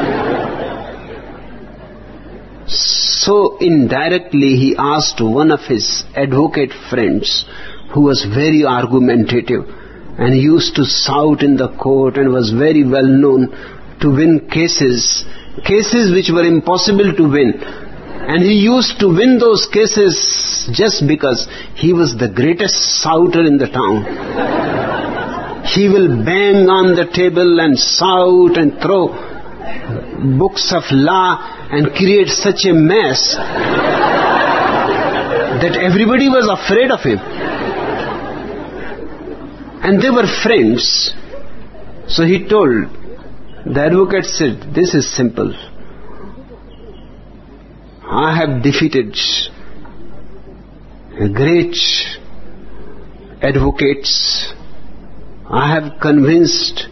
So indirectly he asked one of his advocate friends, who was very argumentative and used to shout in the court and was very well known to win cases, cases which were impossible to win. And he used to win those cases just because he was the greatest shouter in the town. He will bang on the table and shout and throw books of law and create such a mess that everybody was afraid of him. And they were friends. So he told, the advocate said, this is simple. I have defeated great advocates. I have convinced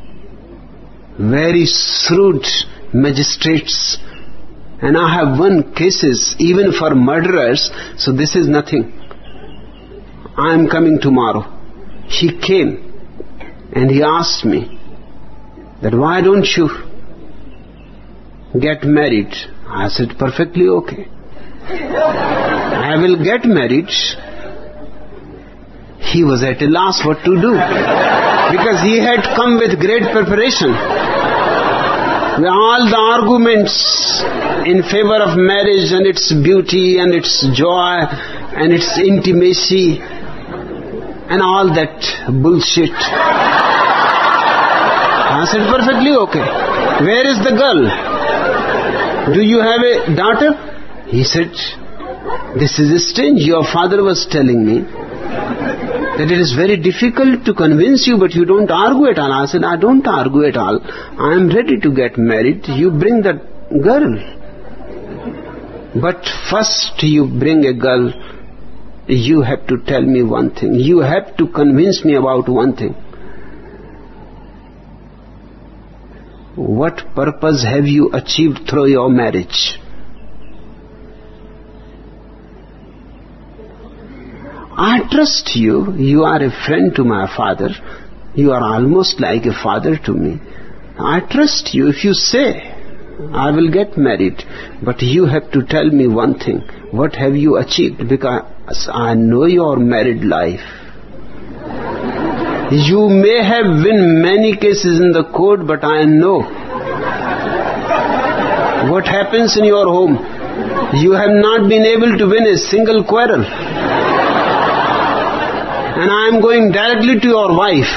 very shrewd magistrates, and I have won cases even for murderers, so this is nothing. I am coming tomorrow. He came and he asked me that why don't you get married? I said, perfectly okay. I will get married. He was at a loss what to do, because he had come with great preparation. All the arguments in favor of marriage and its beauty and its joy and its intimacy and all that bullshit. I said, perfectly okay. Where is the girl? Do you have a daughter? He said, this is strange. Your father was telling me that it is very difficult to convince you, but you don't argue at all. I said, I don't argue at all. I am ready to get married. You bring that girl. But first you bring a girl, you have to tell me one thing. You have to convince me about one thing. What purpose have you achieved through your marriage? I trust you. You are a friend to my father. You are almost like a father to me. I trust you. If you say, I will get married, but you have to tell me one thing. What have you achieved? Because I know your married life. You may have won many cases in the court, but I know what happens in your home. You have not been able to win a single quarrel. And I am going directly to your wife.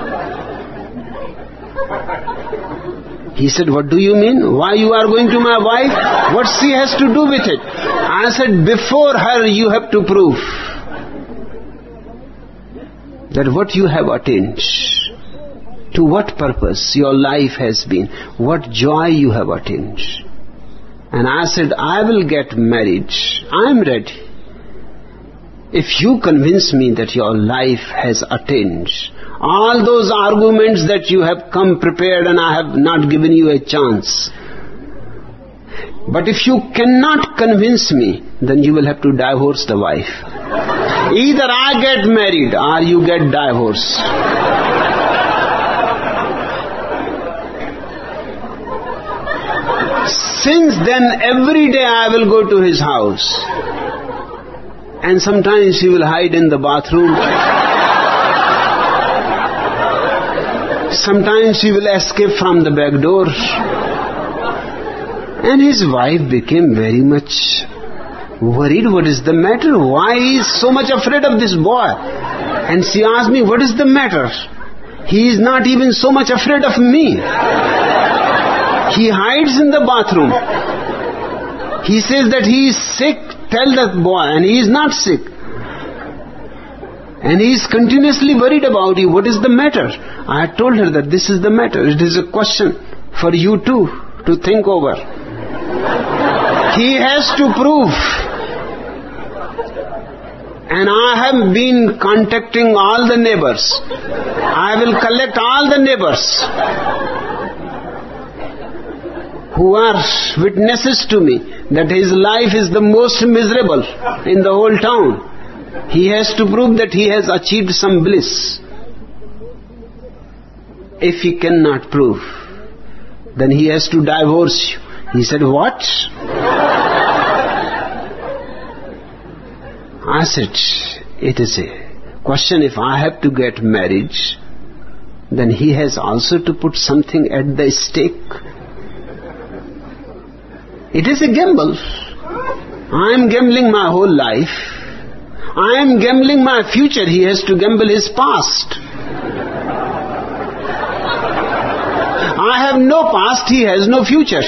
He said, what do you mean? Why you are going to my wife? What she has to do with it? I said, before her you have to prove that what you have attained, to what purpose your life has been, what joy you have attained. And I said, I will get married. I am ready. If you convince me that your life has attained all those arguments that you have come prepared and I have not given you a chance. But if you cannot convince me, then you will have to divorce the wife. Either I get married or you get divorced. Since then, every day I will go to his house. And sometimes he will hide in the bathroom. Sometimes he will escape from the back door. And his wife became very much worried. What is the matter? Why he is so much afraid of this boy? And she asked me, what is the matter? He is not even so much afraid of me. He hides in the bathroom. He says that he is sick. Tell that boy. And he is not sick. And he is continuously worried about you. What is the matter? I had told her that this is the matter. It is a question for you too to think over. He has to prove. And I have been contacting all the neighbors. I will collect all the neighbors who are witnesses to me that his life is the most miserable in the whole town. He has to prove that he has achieved some bliss. If he cannot prove, then he has to divorce you. He said, what? I said, it is a question. If I have to get married, then he has also to put something at the stake. It is a gamble. I am gambling my whole life. I am gambling my future. He has to gamble his past. I have no past. He has no future.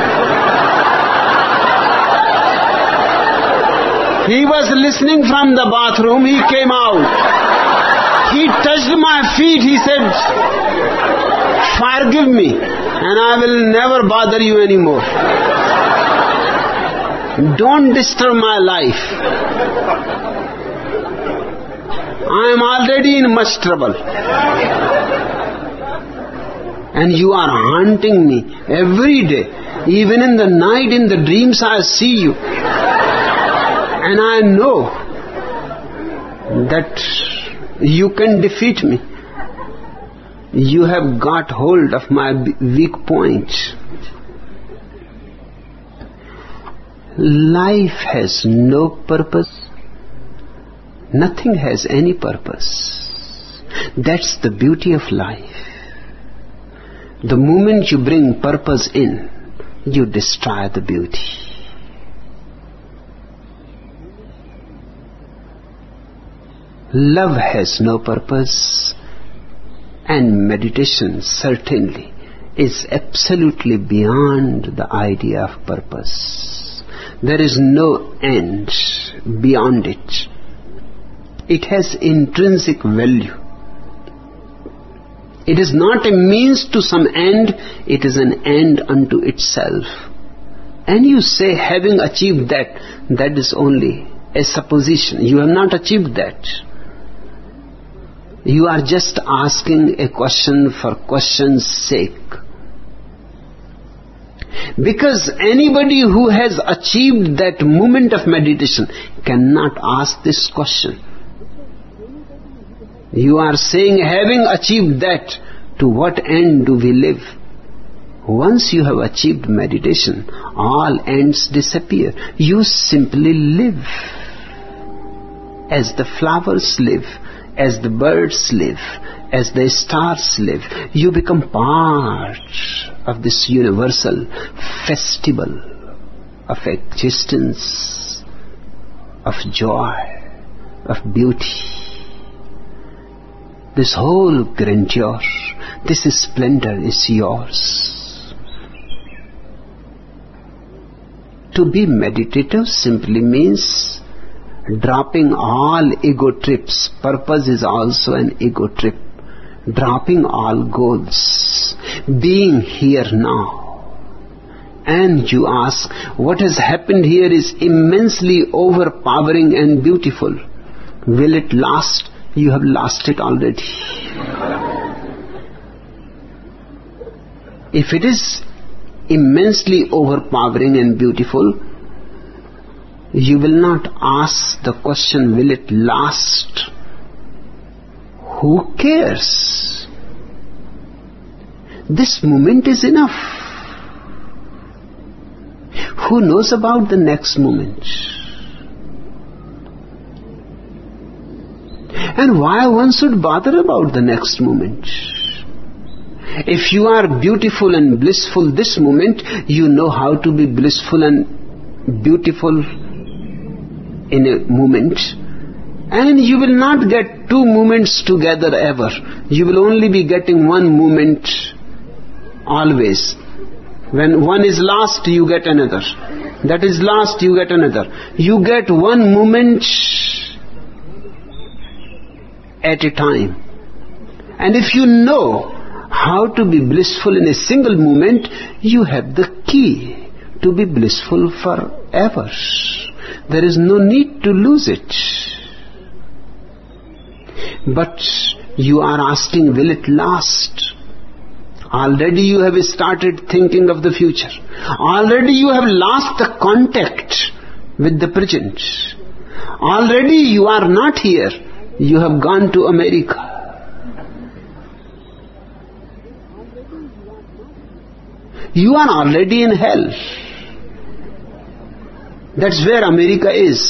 He was listening from the bathroom. He came out. He touched my feet. He said, forgive me and I will never bother you anymore. Don't disturb my life. I am already in much trouble. And you are haunting me every day. Even in the night, in the dreams, I see you. And I know that you can defeat me. You have got hold of my weak point. Life has no purpose. Nothing has any purpose. That's the beauty of life. The moment you bring purpose in, you destroy the beauty. Love has no purpose, and meditation certainly is absolutely beyond the idea of purpose. There is no end beyond it. It has intrinsic value. It is not a means to some end, it is an end unto itself. And you say, having achieved that, that is only a supposition. You have not achieved that. You are just asking a question for question's sake. Because anybody who has achieved that moment of meditation cannot ask this question. You are saying, having achieved that, to what end do we live? Once you have achieved meditation, all ends disappear. You simply live. As the flowers live, as the birds live, as the stars live, you become part of this universal festival of existence, of joy, of beauty. This whole grandeur, this splendor is yours. To be meditative simply means dropping all ego trips. Purpose is also an ego trip. Dropping all goals. Being here now. And you ask, what has happened here is immensely overpowering and beautiful. Will it last? You have lost it already. If it is immensely overpowering and beautiful, you will not ask the question, will it last? Who cares? This moment is enough. Who knows about the next moment? And why one should bother about the next moment? If you are beautiful and blissful this moment, you know how to be blissful and beautiful in a moment. And you will not get two moments together ever. You will only be getting one moment always. When one is lost, you get another. That is lost, you get another. You get one moment at a time. And if you know how to be blissful in a single moment, you have the key to be blissful forever. There is no need to lose it. But you are asking, will it last? Already you have started thinking of the future. Already you have lost the contact with the present. Already you are not here. You have gone to America. You are already in hell. That's where America is.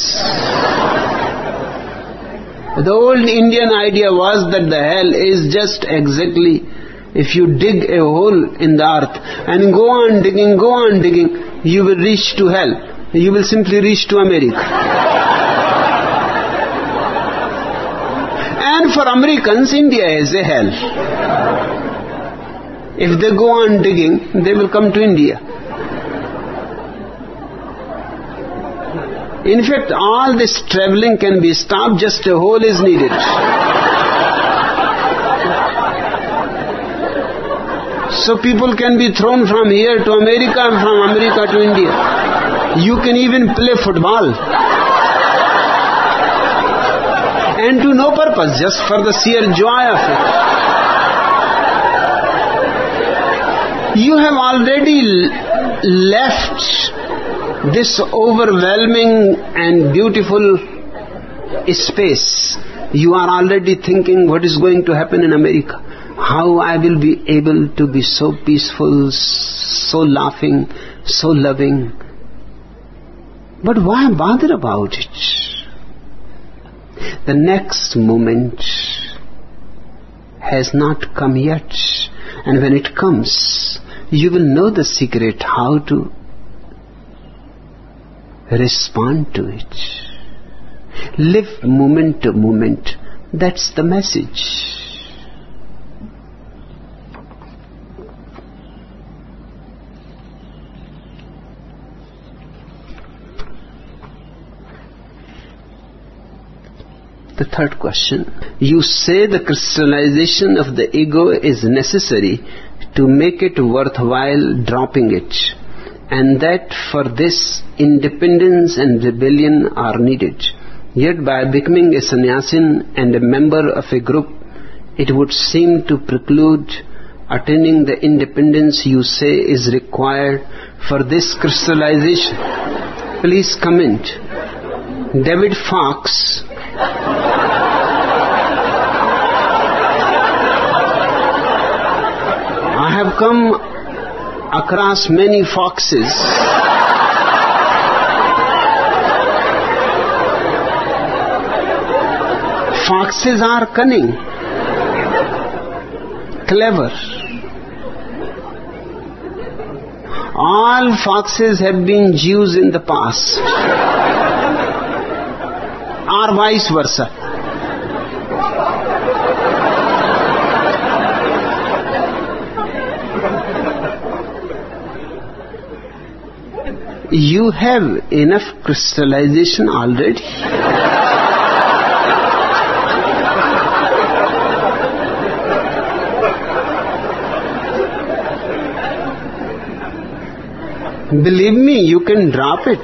The old Indian idea was that the hell is just exactly if you dig a hole in the earth and go on digging, go on digging, you will reach to hell. You will simply reach to America. And for Americans, India is a hell. If they go on digging, they will come to India. In fact, all this traveling can be stopped, just a hole is needed. So people can be thrown from here to America and from America to India. You can even play football. And to no purpose, just for the sheer joy of it. You have already left this overwhelming and beautiful space. You are already thinking what is going to happen in America. How I will be able to be so peaceful, so laughing, so loving. But why bother about it? The next moment has not come yet. And when it comes, you will know the secret how to respond to it. Live moment to moment. That's the message. The third question. You say the crystallization of the ego is necessary to make it worthwhile dropping it, and that for this independence and rebellion are needed. Yet by becoming a sannyasin and a member of a group, it would seem to preclude attaining the independence you say is required for this crystallization. Please comment. David Fox. I have come across many foxes. Foxes are cunning, clever. All foxes have been Jews in the past, or vice versa. You have enough crystallization already. Believe me, you can drop it.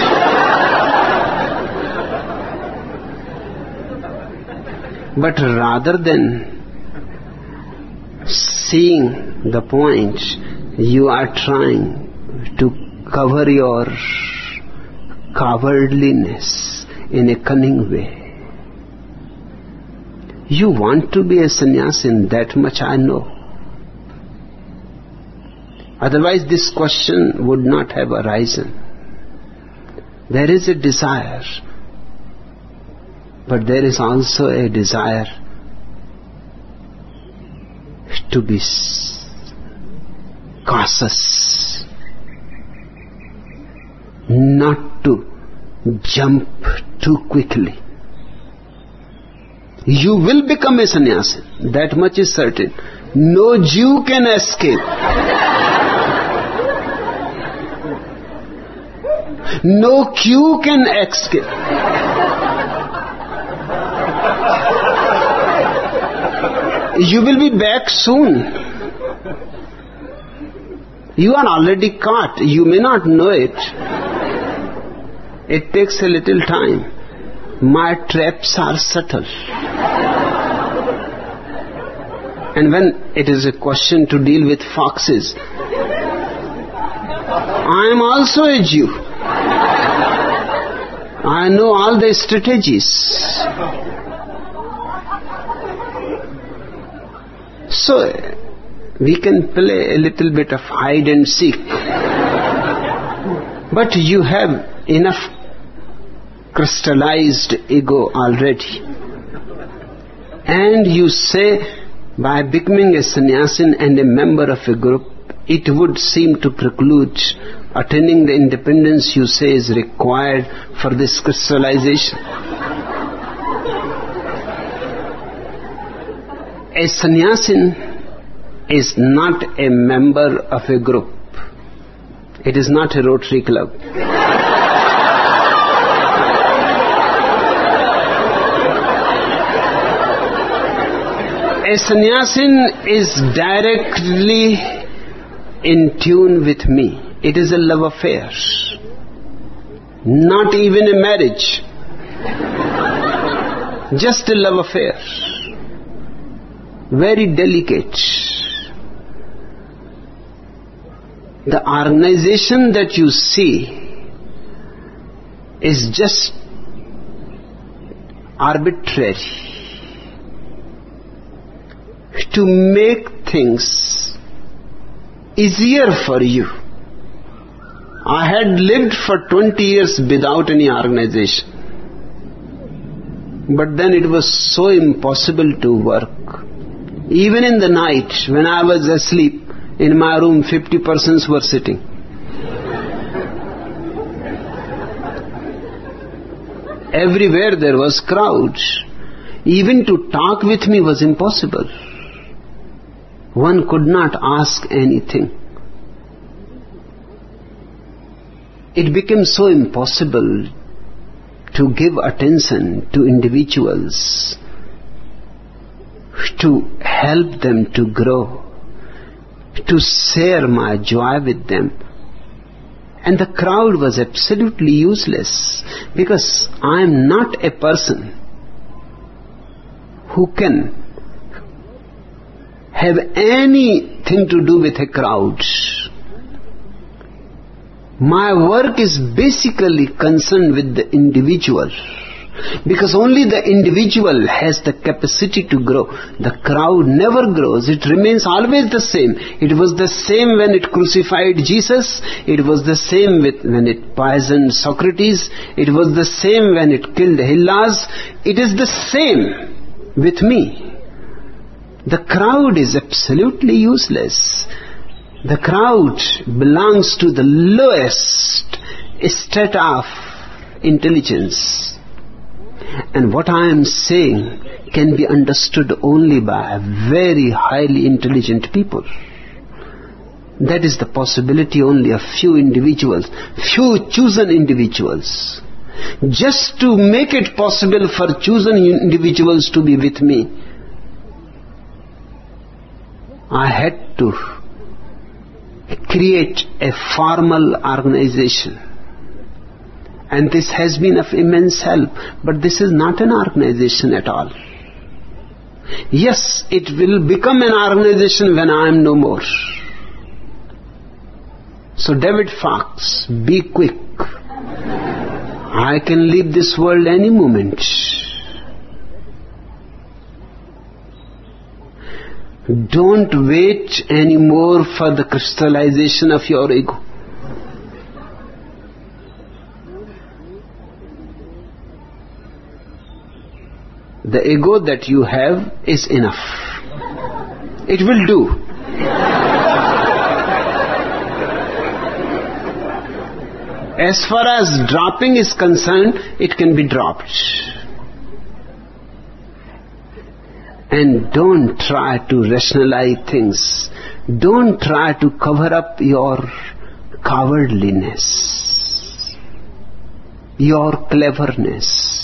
But rather than seeing the point, you are trying to cover your cowardliness in a cunning way. You want to be a sannyasin, that much I know. Otherwise this question would not have arisen. There is a desire, but there is also a desire to be cautious, not to jump too quickly. You will become a sannyasin, that much is certain. No Jew can escape. No Q can escape. You will be back soon. You are already caught. You may not know it. It takes a little time. My traps are subtle. And when it is a question to deal with foxes, I am also a Jew. I know all the strategies. So, we can play a little bit of hide and seek. But you have enough crystallized ego already. And you say, by becoming a sannyasin and a member of a group, it would seem to preclude attaining the independence you say is required for this crystallization. A sannyasin is not a member of a group. It is not a Rotary Club. A sannyasin is directly in tune with me. It is a love affair, not even a marriage, just a love affair, very delicate. The organization that you see is just arbitrary to make things easier for you. I had lived for twenty years without any organization. But then it was so impossible to work. Even in the night, when I was asleep, in my room, fifty persons were sitting. Everywhere there was crowds. Even to talk with me was impossible. One could not ask anything. It became so impossible to give attention to individuals, to help them to grow, to share my joy with them. And the crowd was absolutely useless, because I am not a person who can have anything to do with a crowd. My work is basically concerned with the individual, because only the individual has the capacity to grow. The crowd never grows. It remains always the same. It was the same when it crucified Jesus. It was the same with when it poisoned Socrates. It was the same when it killed Hillas. It is the same with me. The crowd is absolutely useless. The crowd belongs to the lowest strata of intelligence. And what I am saying can be understood only by very highly intelligent people. That is the possibility only of few individuals, few chosen individuals. just to make it possible for chosen individuals to be with me, I had to create a formal organization. And this has been of immense help. But this is not an organization at all. Yes, it will become an organization when I am no more. So David Fox, be quick. I can leave this world any moment. Don't wait anymore for the crystallization of your ego. The ego that you have is enough. It will do. As far as dropping is concerned, it can be dropped. And don't try to rationalize things. Don't try to cover up your cowardliness, your cleverness.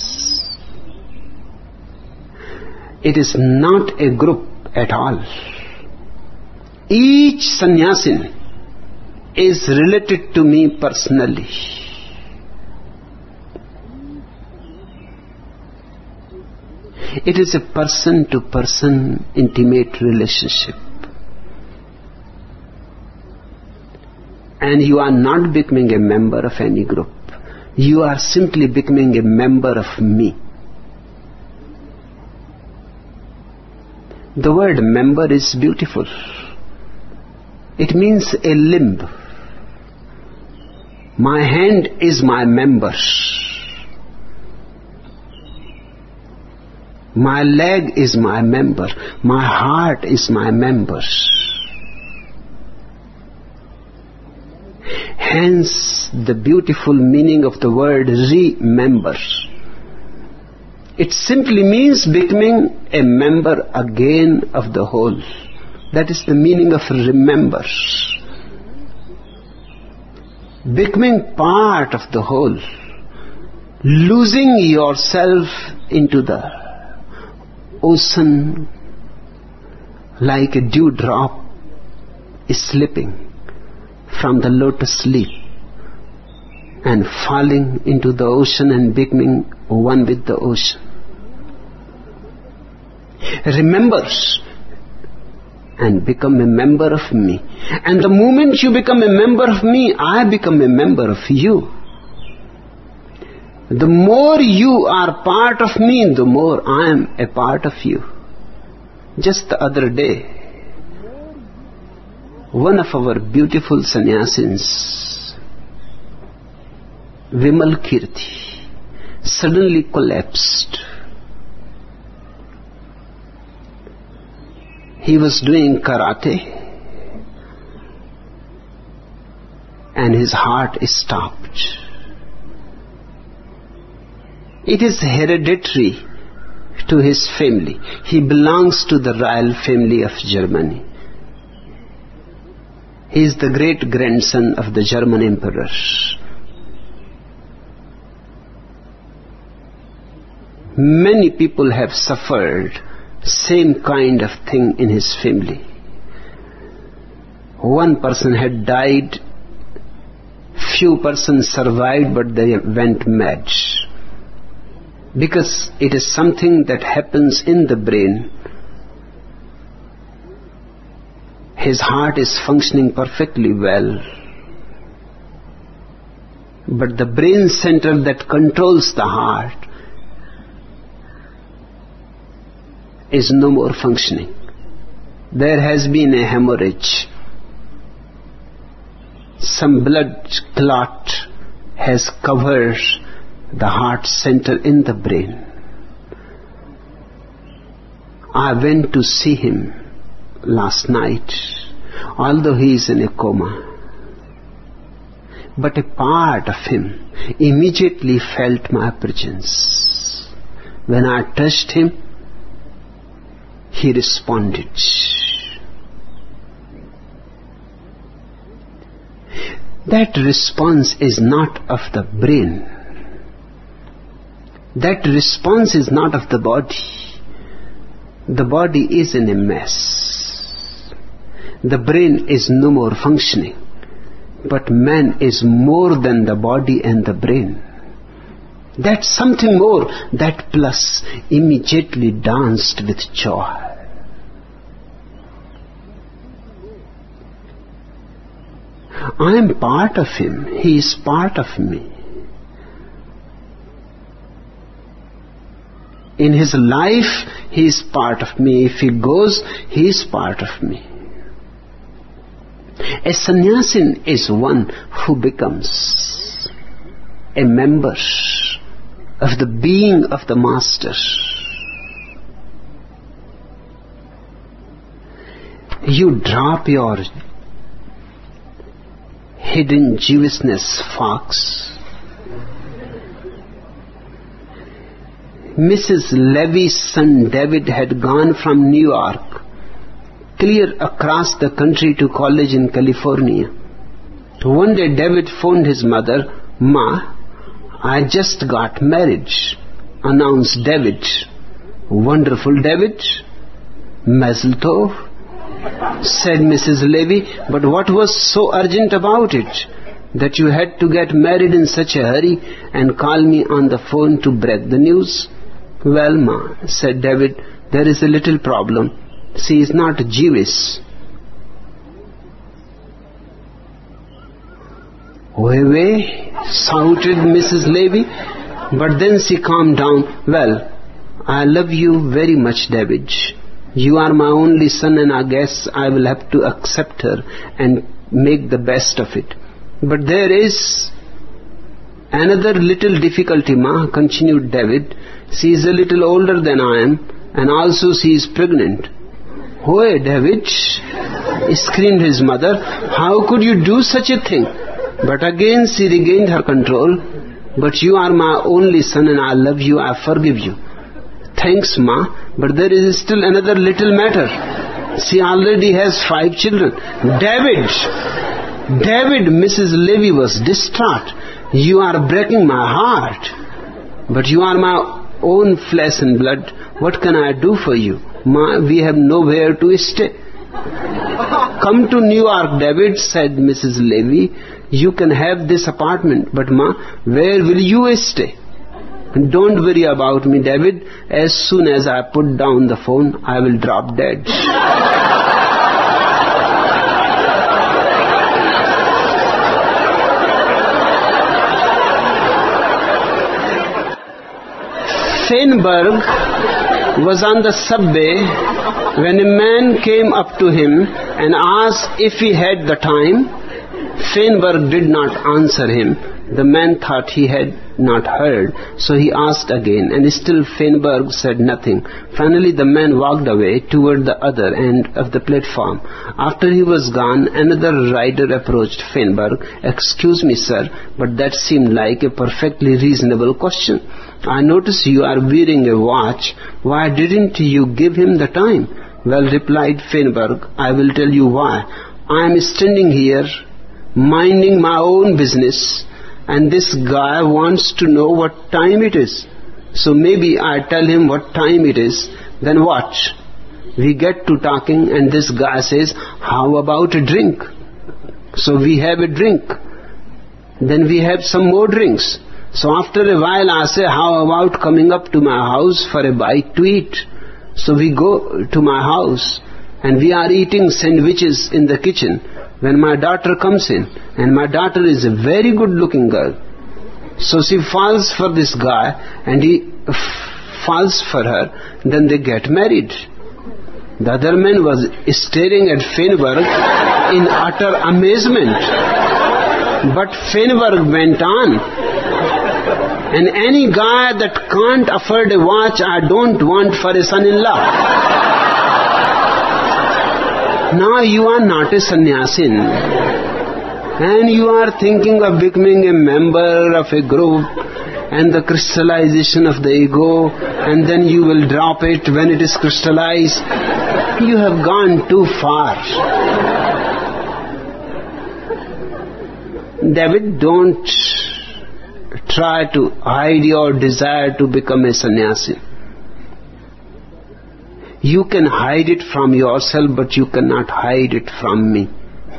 It is not a group at all. Each sannyasin is related to me personally. It is a person-to-person intimate relationship. And you are not becoming a member of any group. You are simply becoming a member of me. The word member is beautiful. It means a limb. My hand is my member. My leg is my member. My heart is my member. Hence the beautiful meaning of the word remember. It simply means becoming a member again of the whole. That is the meaning of remember. Becoming part of the whole. Losing yourself into the ocean like a dewdrop is slipping from the lotus leaf and falling into the ocean and becoming one with the ocean. Remember and become a member of me. And the moment you become a member of me, I become a member of you. The more you are part of me, the more I am a part of you. Just the other day, one of our beautiful sannyasins, Vimal Kirti, suddenly collapsed. He was doing karate and his heart stopped. It is hereditary to his family. He belongs to the royal family of Germany. He is the great grandson of the German emperor. Many people have suffered same kind of thing in his family. One person had died, few persons survived, but they went mad. Because it is something that happens in the brain. His heart is functioning perfectly well, but the brain center that controls the heart is no more functioning. There has been a hemorrhage. Some blood clot has covered the heart center in the brain. I went to see him last night, although he is in a coma. But a part of him immediately felt my presence. When I touched him, he responded. That response is not of the brain. That response is not of the body. The body is in a mess. The brain is no more functioning. But man is more than the body and the brain. That something more, that plus immediately danced with joy. I am part of him. He is part of me. In his life, he is part of me. If he goes, he is part of me. A sannyasin is one who becomes a member of the being of the Master. You drop your hidden Jewishness, fox. Missus Levy's son David had gone from New York clear across the country to college in California. One day David phoned his mother. "Ma, I just got married," announced David. "Wonderful, David. Mazel tov," said Missus Levy. "But what was so urgent about it that you had to get married in such a hurry and call me on the phone to break the news?" "Well, Ma," said David, "there is a little problem. She is not Jewish." "Way, way," shouted Missus Levy, but then she calmed down. "Well, I love you very much, David. You are my only son, and I guess I will have to accept her and make the best of it. But there is another little difficulty, Ma," continued David. "She is a little older than I am, and also she is pregnant." "Oh, David," screamed his mother, "how could you do such a thing?" But again she regained her control. "But you are my only son, and I love you, I forgive you." "Thanks, Ma, but there is still another little matter. She already has five children." "David! David!" Missus Levy was distraught. "You are breaking my heart. But you are my own flesh and blood. What can I do for you?" "Ma, we have nowhere to stay." "Come to New York, David," said Missus Levy. "You can have this apartment. But Ma, where will you stay?" "Don't worry about me, David. As soon as I put down the phone, I will drop dead." Feinberg was on the subway when a man came up to him and asked if he had the time. Feinberg did not answer him. The man thought he had not heard, so he asked again, and still Feinberg said nothing. Finally the man walked away toward the other end of the platform. After he was gone, another rider approached Feinberg. "Excuse me, sir, but that seemed like a perfectly reasonable question. I notice you are wearing a watch. Why didn't you give him the time?" "Well," replied Feinberg, "I will tell you why. I am standing here, minding my own business, and this guy wants to know what time it is. So maybe I tell him what time it is, then watch. We get to talking, and this guy says, 'How about a drink?' So we have a drink. Then we have some more drinks. So after a while I say, 'How about coming up to my house for a bite to eat?' So we go to my house, and we are eating sandwiches in the kitchen when my daughter comes in, and my daughter is a very good looking girl. So she falls for this guy, and he f- falls for her. Then they get married." The other man was staring at Feinberg in utter amazement. But Feinberg went on, "And any guy that can't afford a watch, I don't want for a son-in-law." Now you are not a sannyasin, and you are thinking of becoming a member of a group and the crystallization of the ego, and then you will drop it when it is crystallized. You have gone too far. David, don't try to hide your desire to become a sannyasi. You can hide it from yourself, but you cannot hide it from me.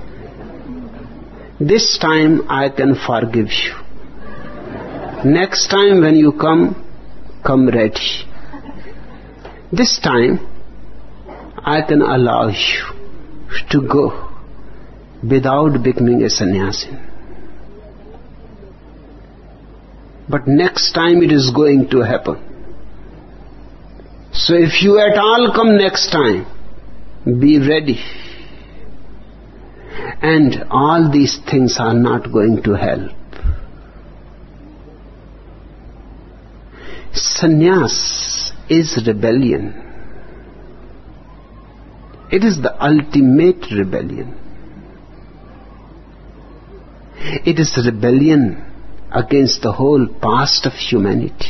This time I can forgive you. Next time when you come, come ready. This time I can allow you to go without becoming a sannyasi. But next time it is going to happen. So if you at all come next time, be ready. And all these things are not going to help. Sannyas is rebellion. It is the ultimate rebellion. It is rebellion against the whole past of humanity.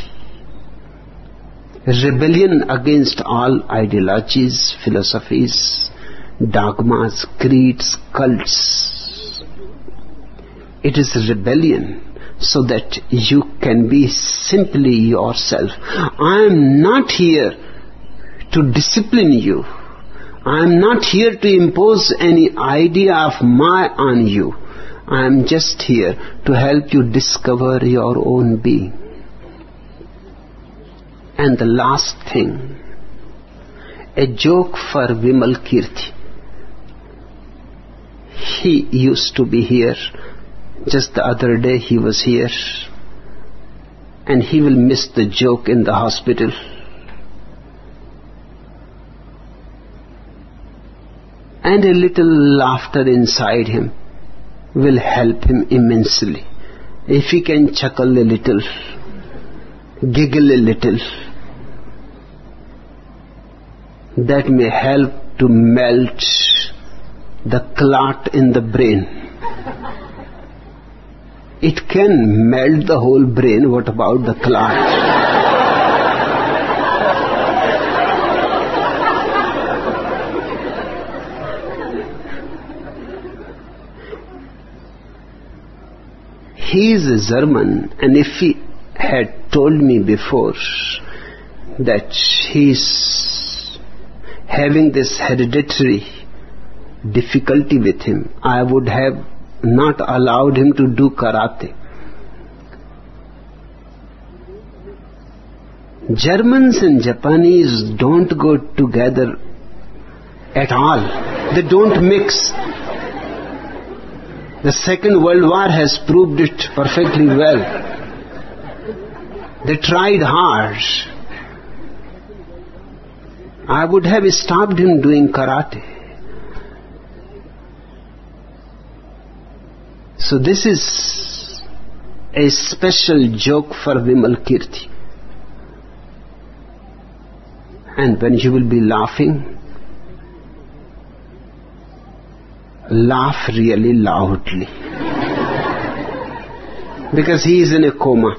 Rebellion against all ideologies, philosophies, dogmas, creeds, cults. It is rebellion so that you can be simply yourself. I am not here to discipline you. I am not here to impose any idea of my on you. I am just here to help you discover your own being. And the last thing, a joke for Vimal Kirti. He used to be here. Just the other day he was here. And he will miss the joke in the hospital. And a little laughter inside him will help him immensely. If he can chuckle a little, giggle a little, that may help to melt the clot in the brain. It can melt the whole brain. What about the clot? He is a German, and if he had told me before that he is having this hereditary difficulty with him, I would have not allowed him to do karate. Germans and Japanese don't go together at all. They don't mix. The Second World War has proved it perfectly well. They tried hard. I would have stopped him doing karate. So this is a special joke for Vimal Kirti. And when you will be laughing, laugh really loudly. Because he is in a coma.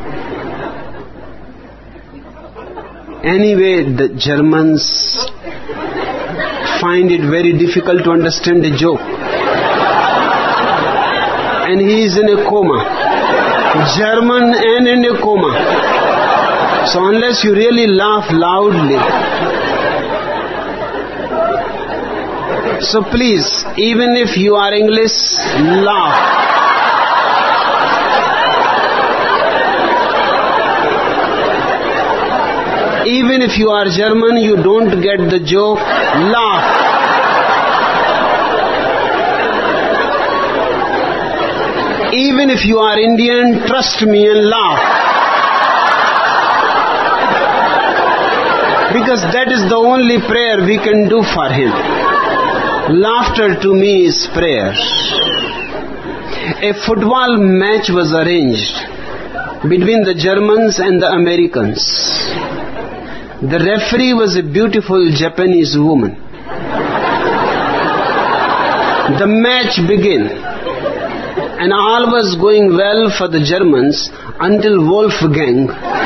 Anyway, the Germans find it very difficult to understand the joke. And he is in a coma. German and in a coma. So unless you really laugh loudly. So please, even if you are English, laugh. Even if you are German, you don't get the joke, laugh. Even if you are Indian, trust me and laugh. Because that is the only prayer we can do for him. Laughter to me is prayer. A football match was arranged between the Germans and the Americans. The referee was a beautiful Japanese woman. The match began. And all was going well for the Germans until Wolfgang,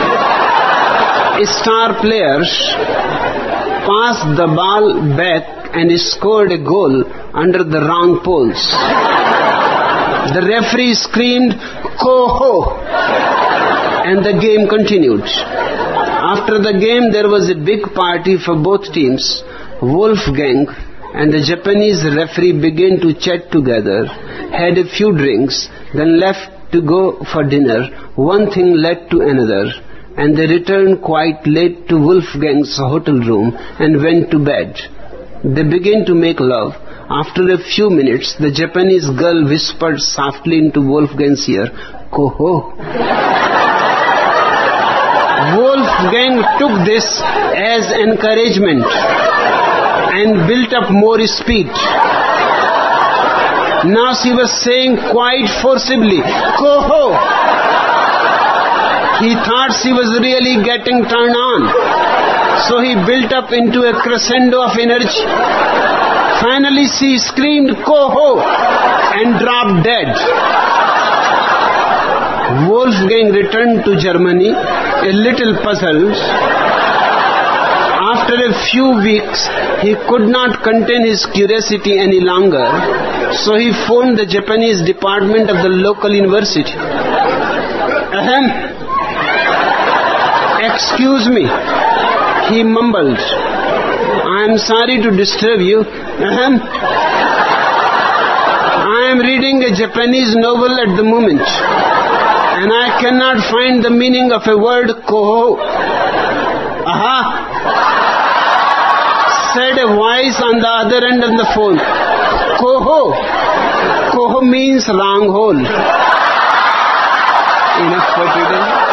a star player, passed the ball back and scored a goal under the wrong poles. The referee screamed, "Ko ho!" and the game continued. After the game, there was a big party for both teams. Wolfgang and the Japanese referee began to chat together, had a few drinks, then left to go for dinner. One thing led to another, and they returned quite late to Wolfgang's hotel room and went to bed. They began to make love. After a few minutes, the Japanese girl whispered softly into Wolfgang's ear, "Koho." Wolfgang took this as encouragement and built up more speed. Now she was saying quite forcibly, "Koho." He thought she was really getting turned on. So he built up into a crescendo of energy. Finally she screamed, "Koho," and dropped dead. Wolfgang returned to Germany, a little puzzled. After a few weeks, he could not contain his curiosity any longer, so he phoned the Japanese department of the local university. Ahem. "Excuse me," he mumbled. "I am sorry to disturb you. Ahem. I am reading a Japanese novel at the moment, and I cannot find the meaning of a word, koho." "Aha," said a voice on the other end of the phone. "Koho. Koho means long hole." Enough for today.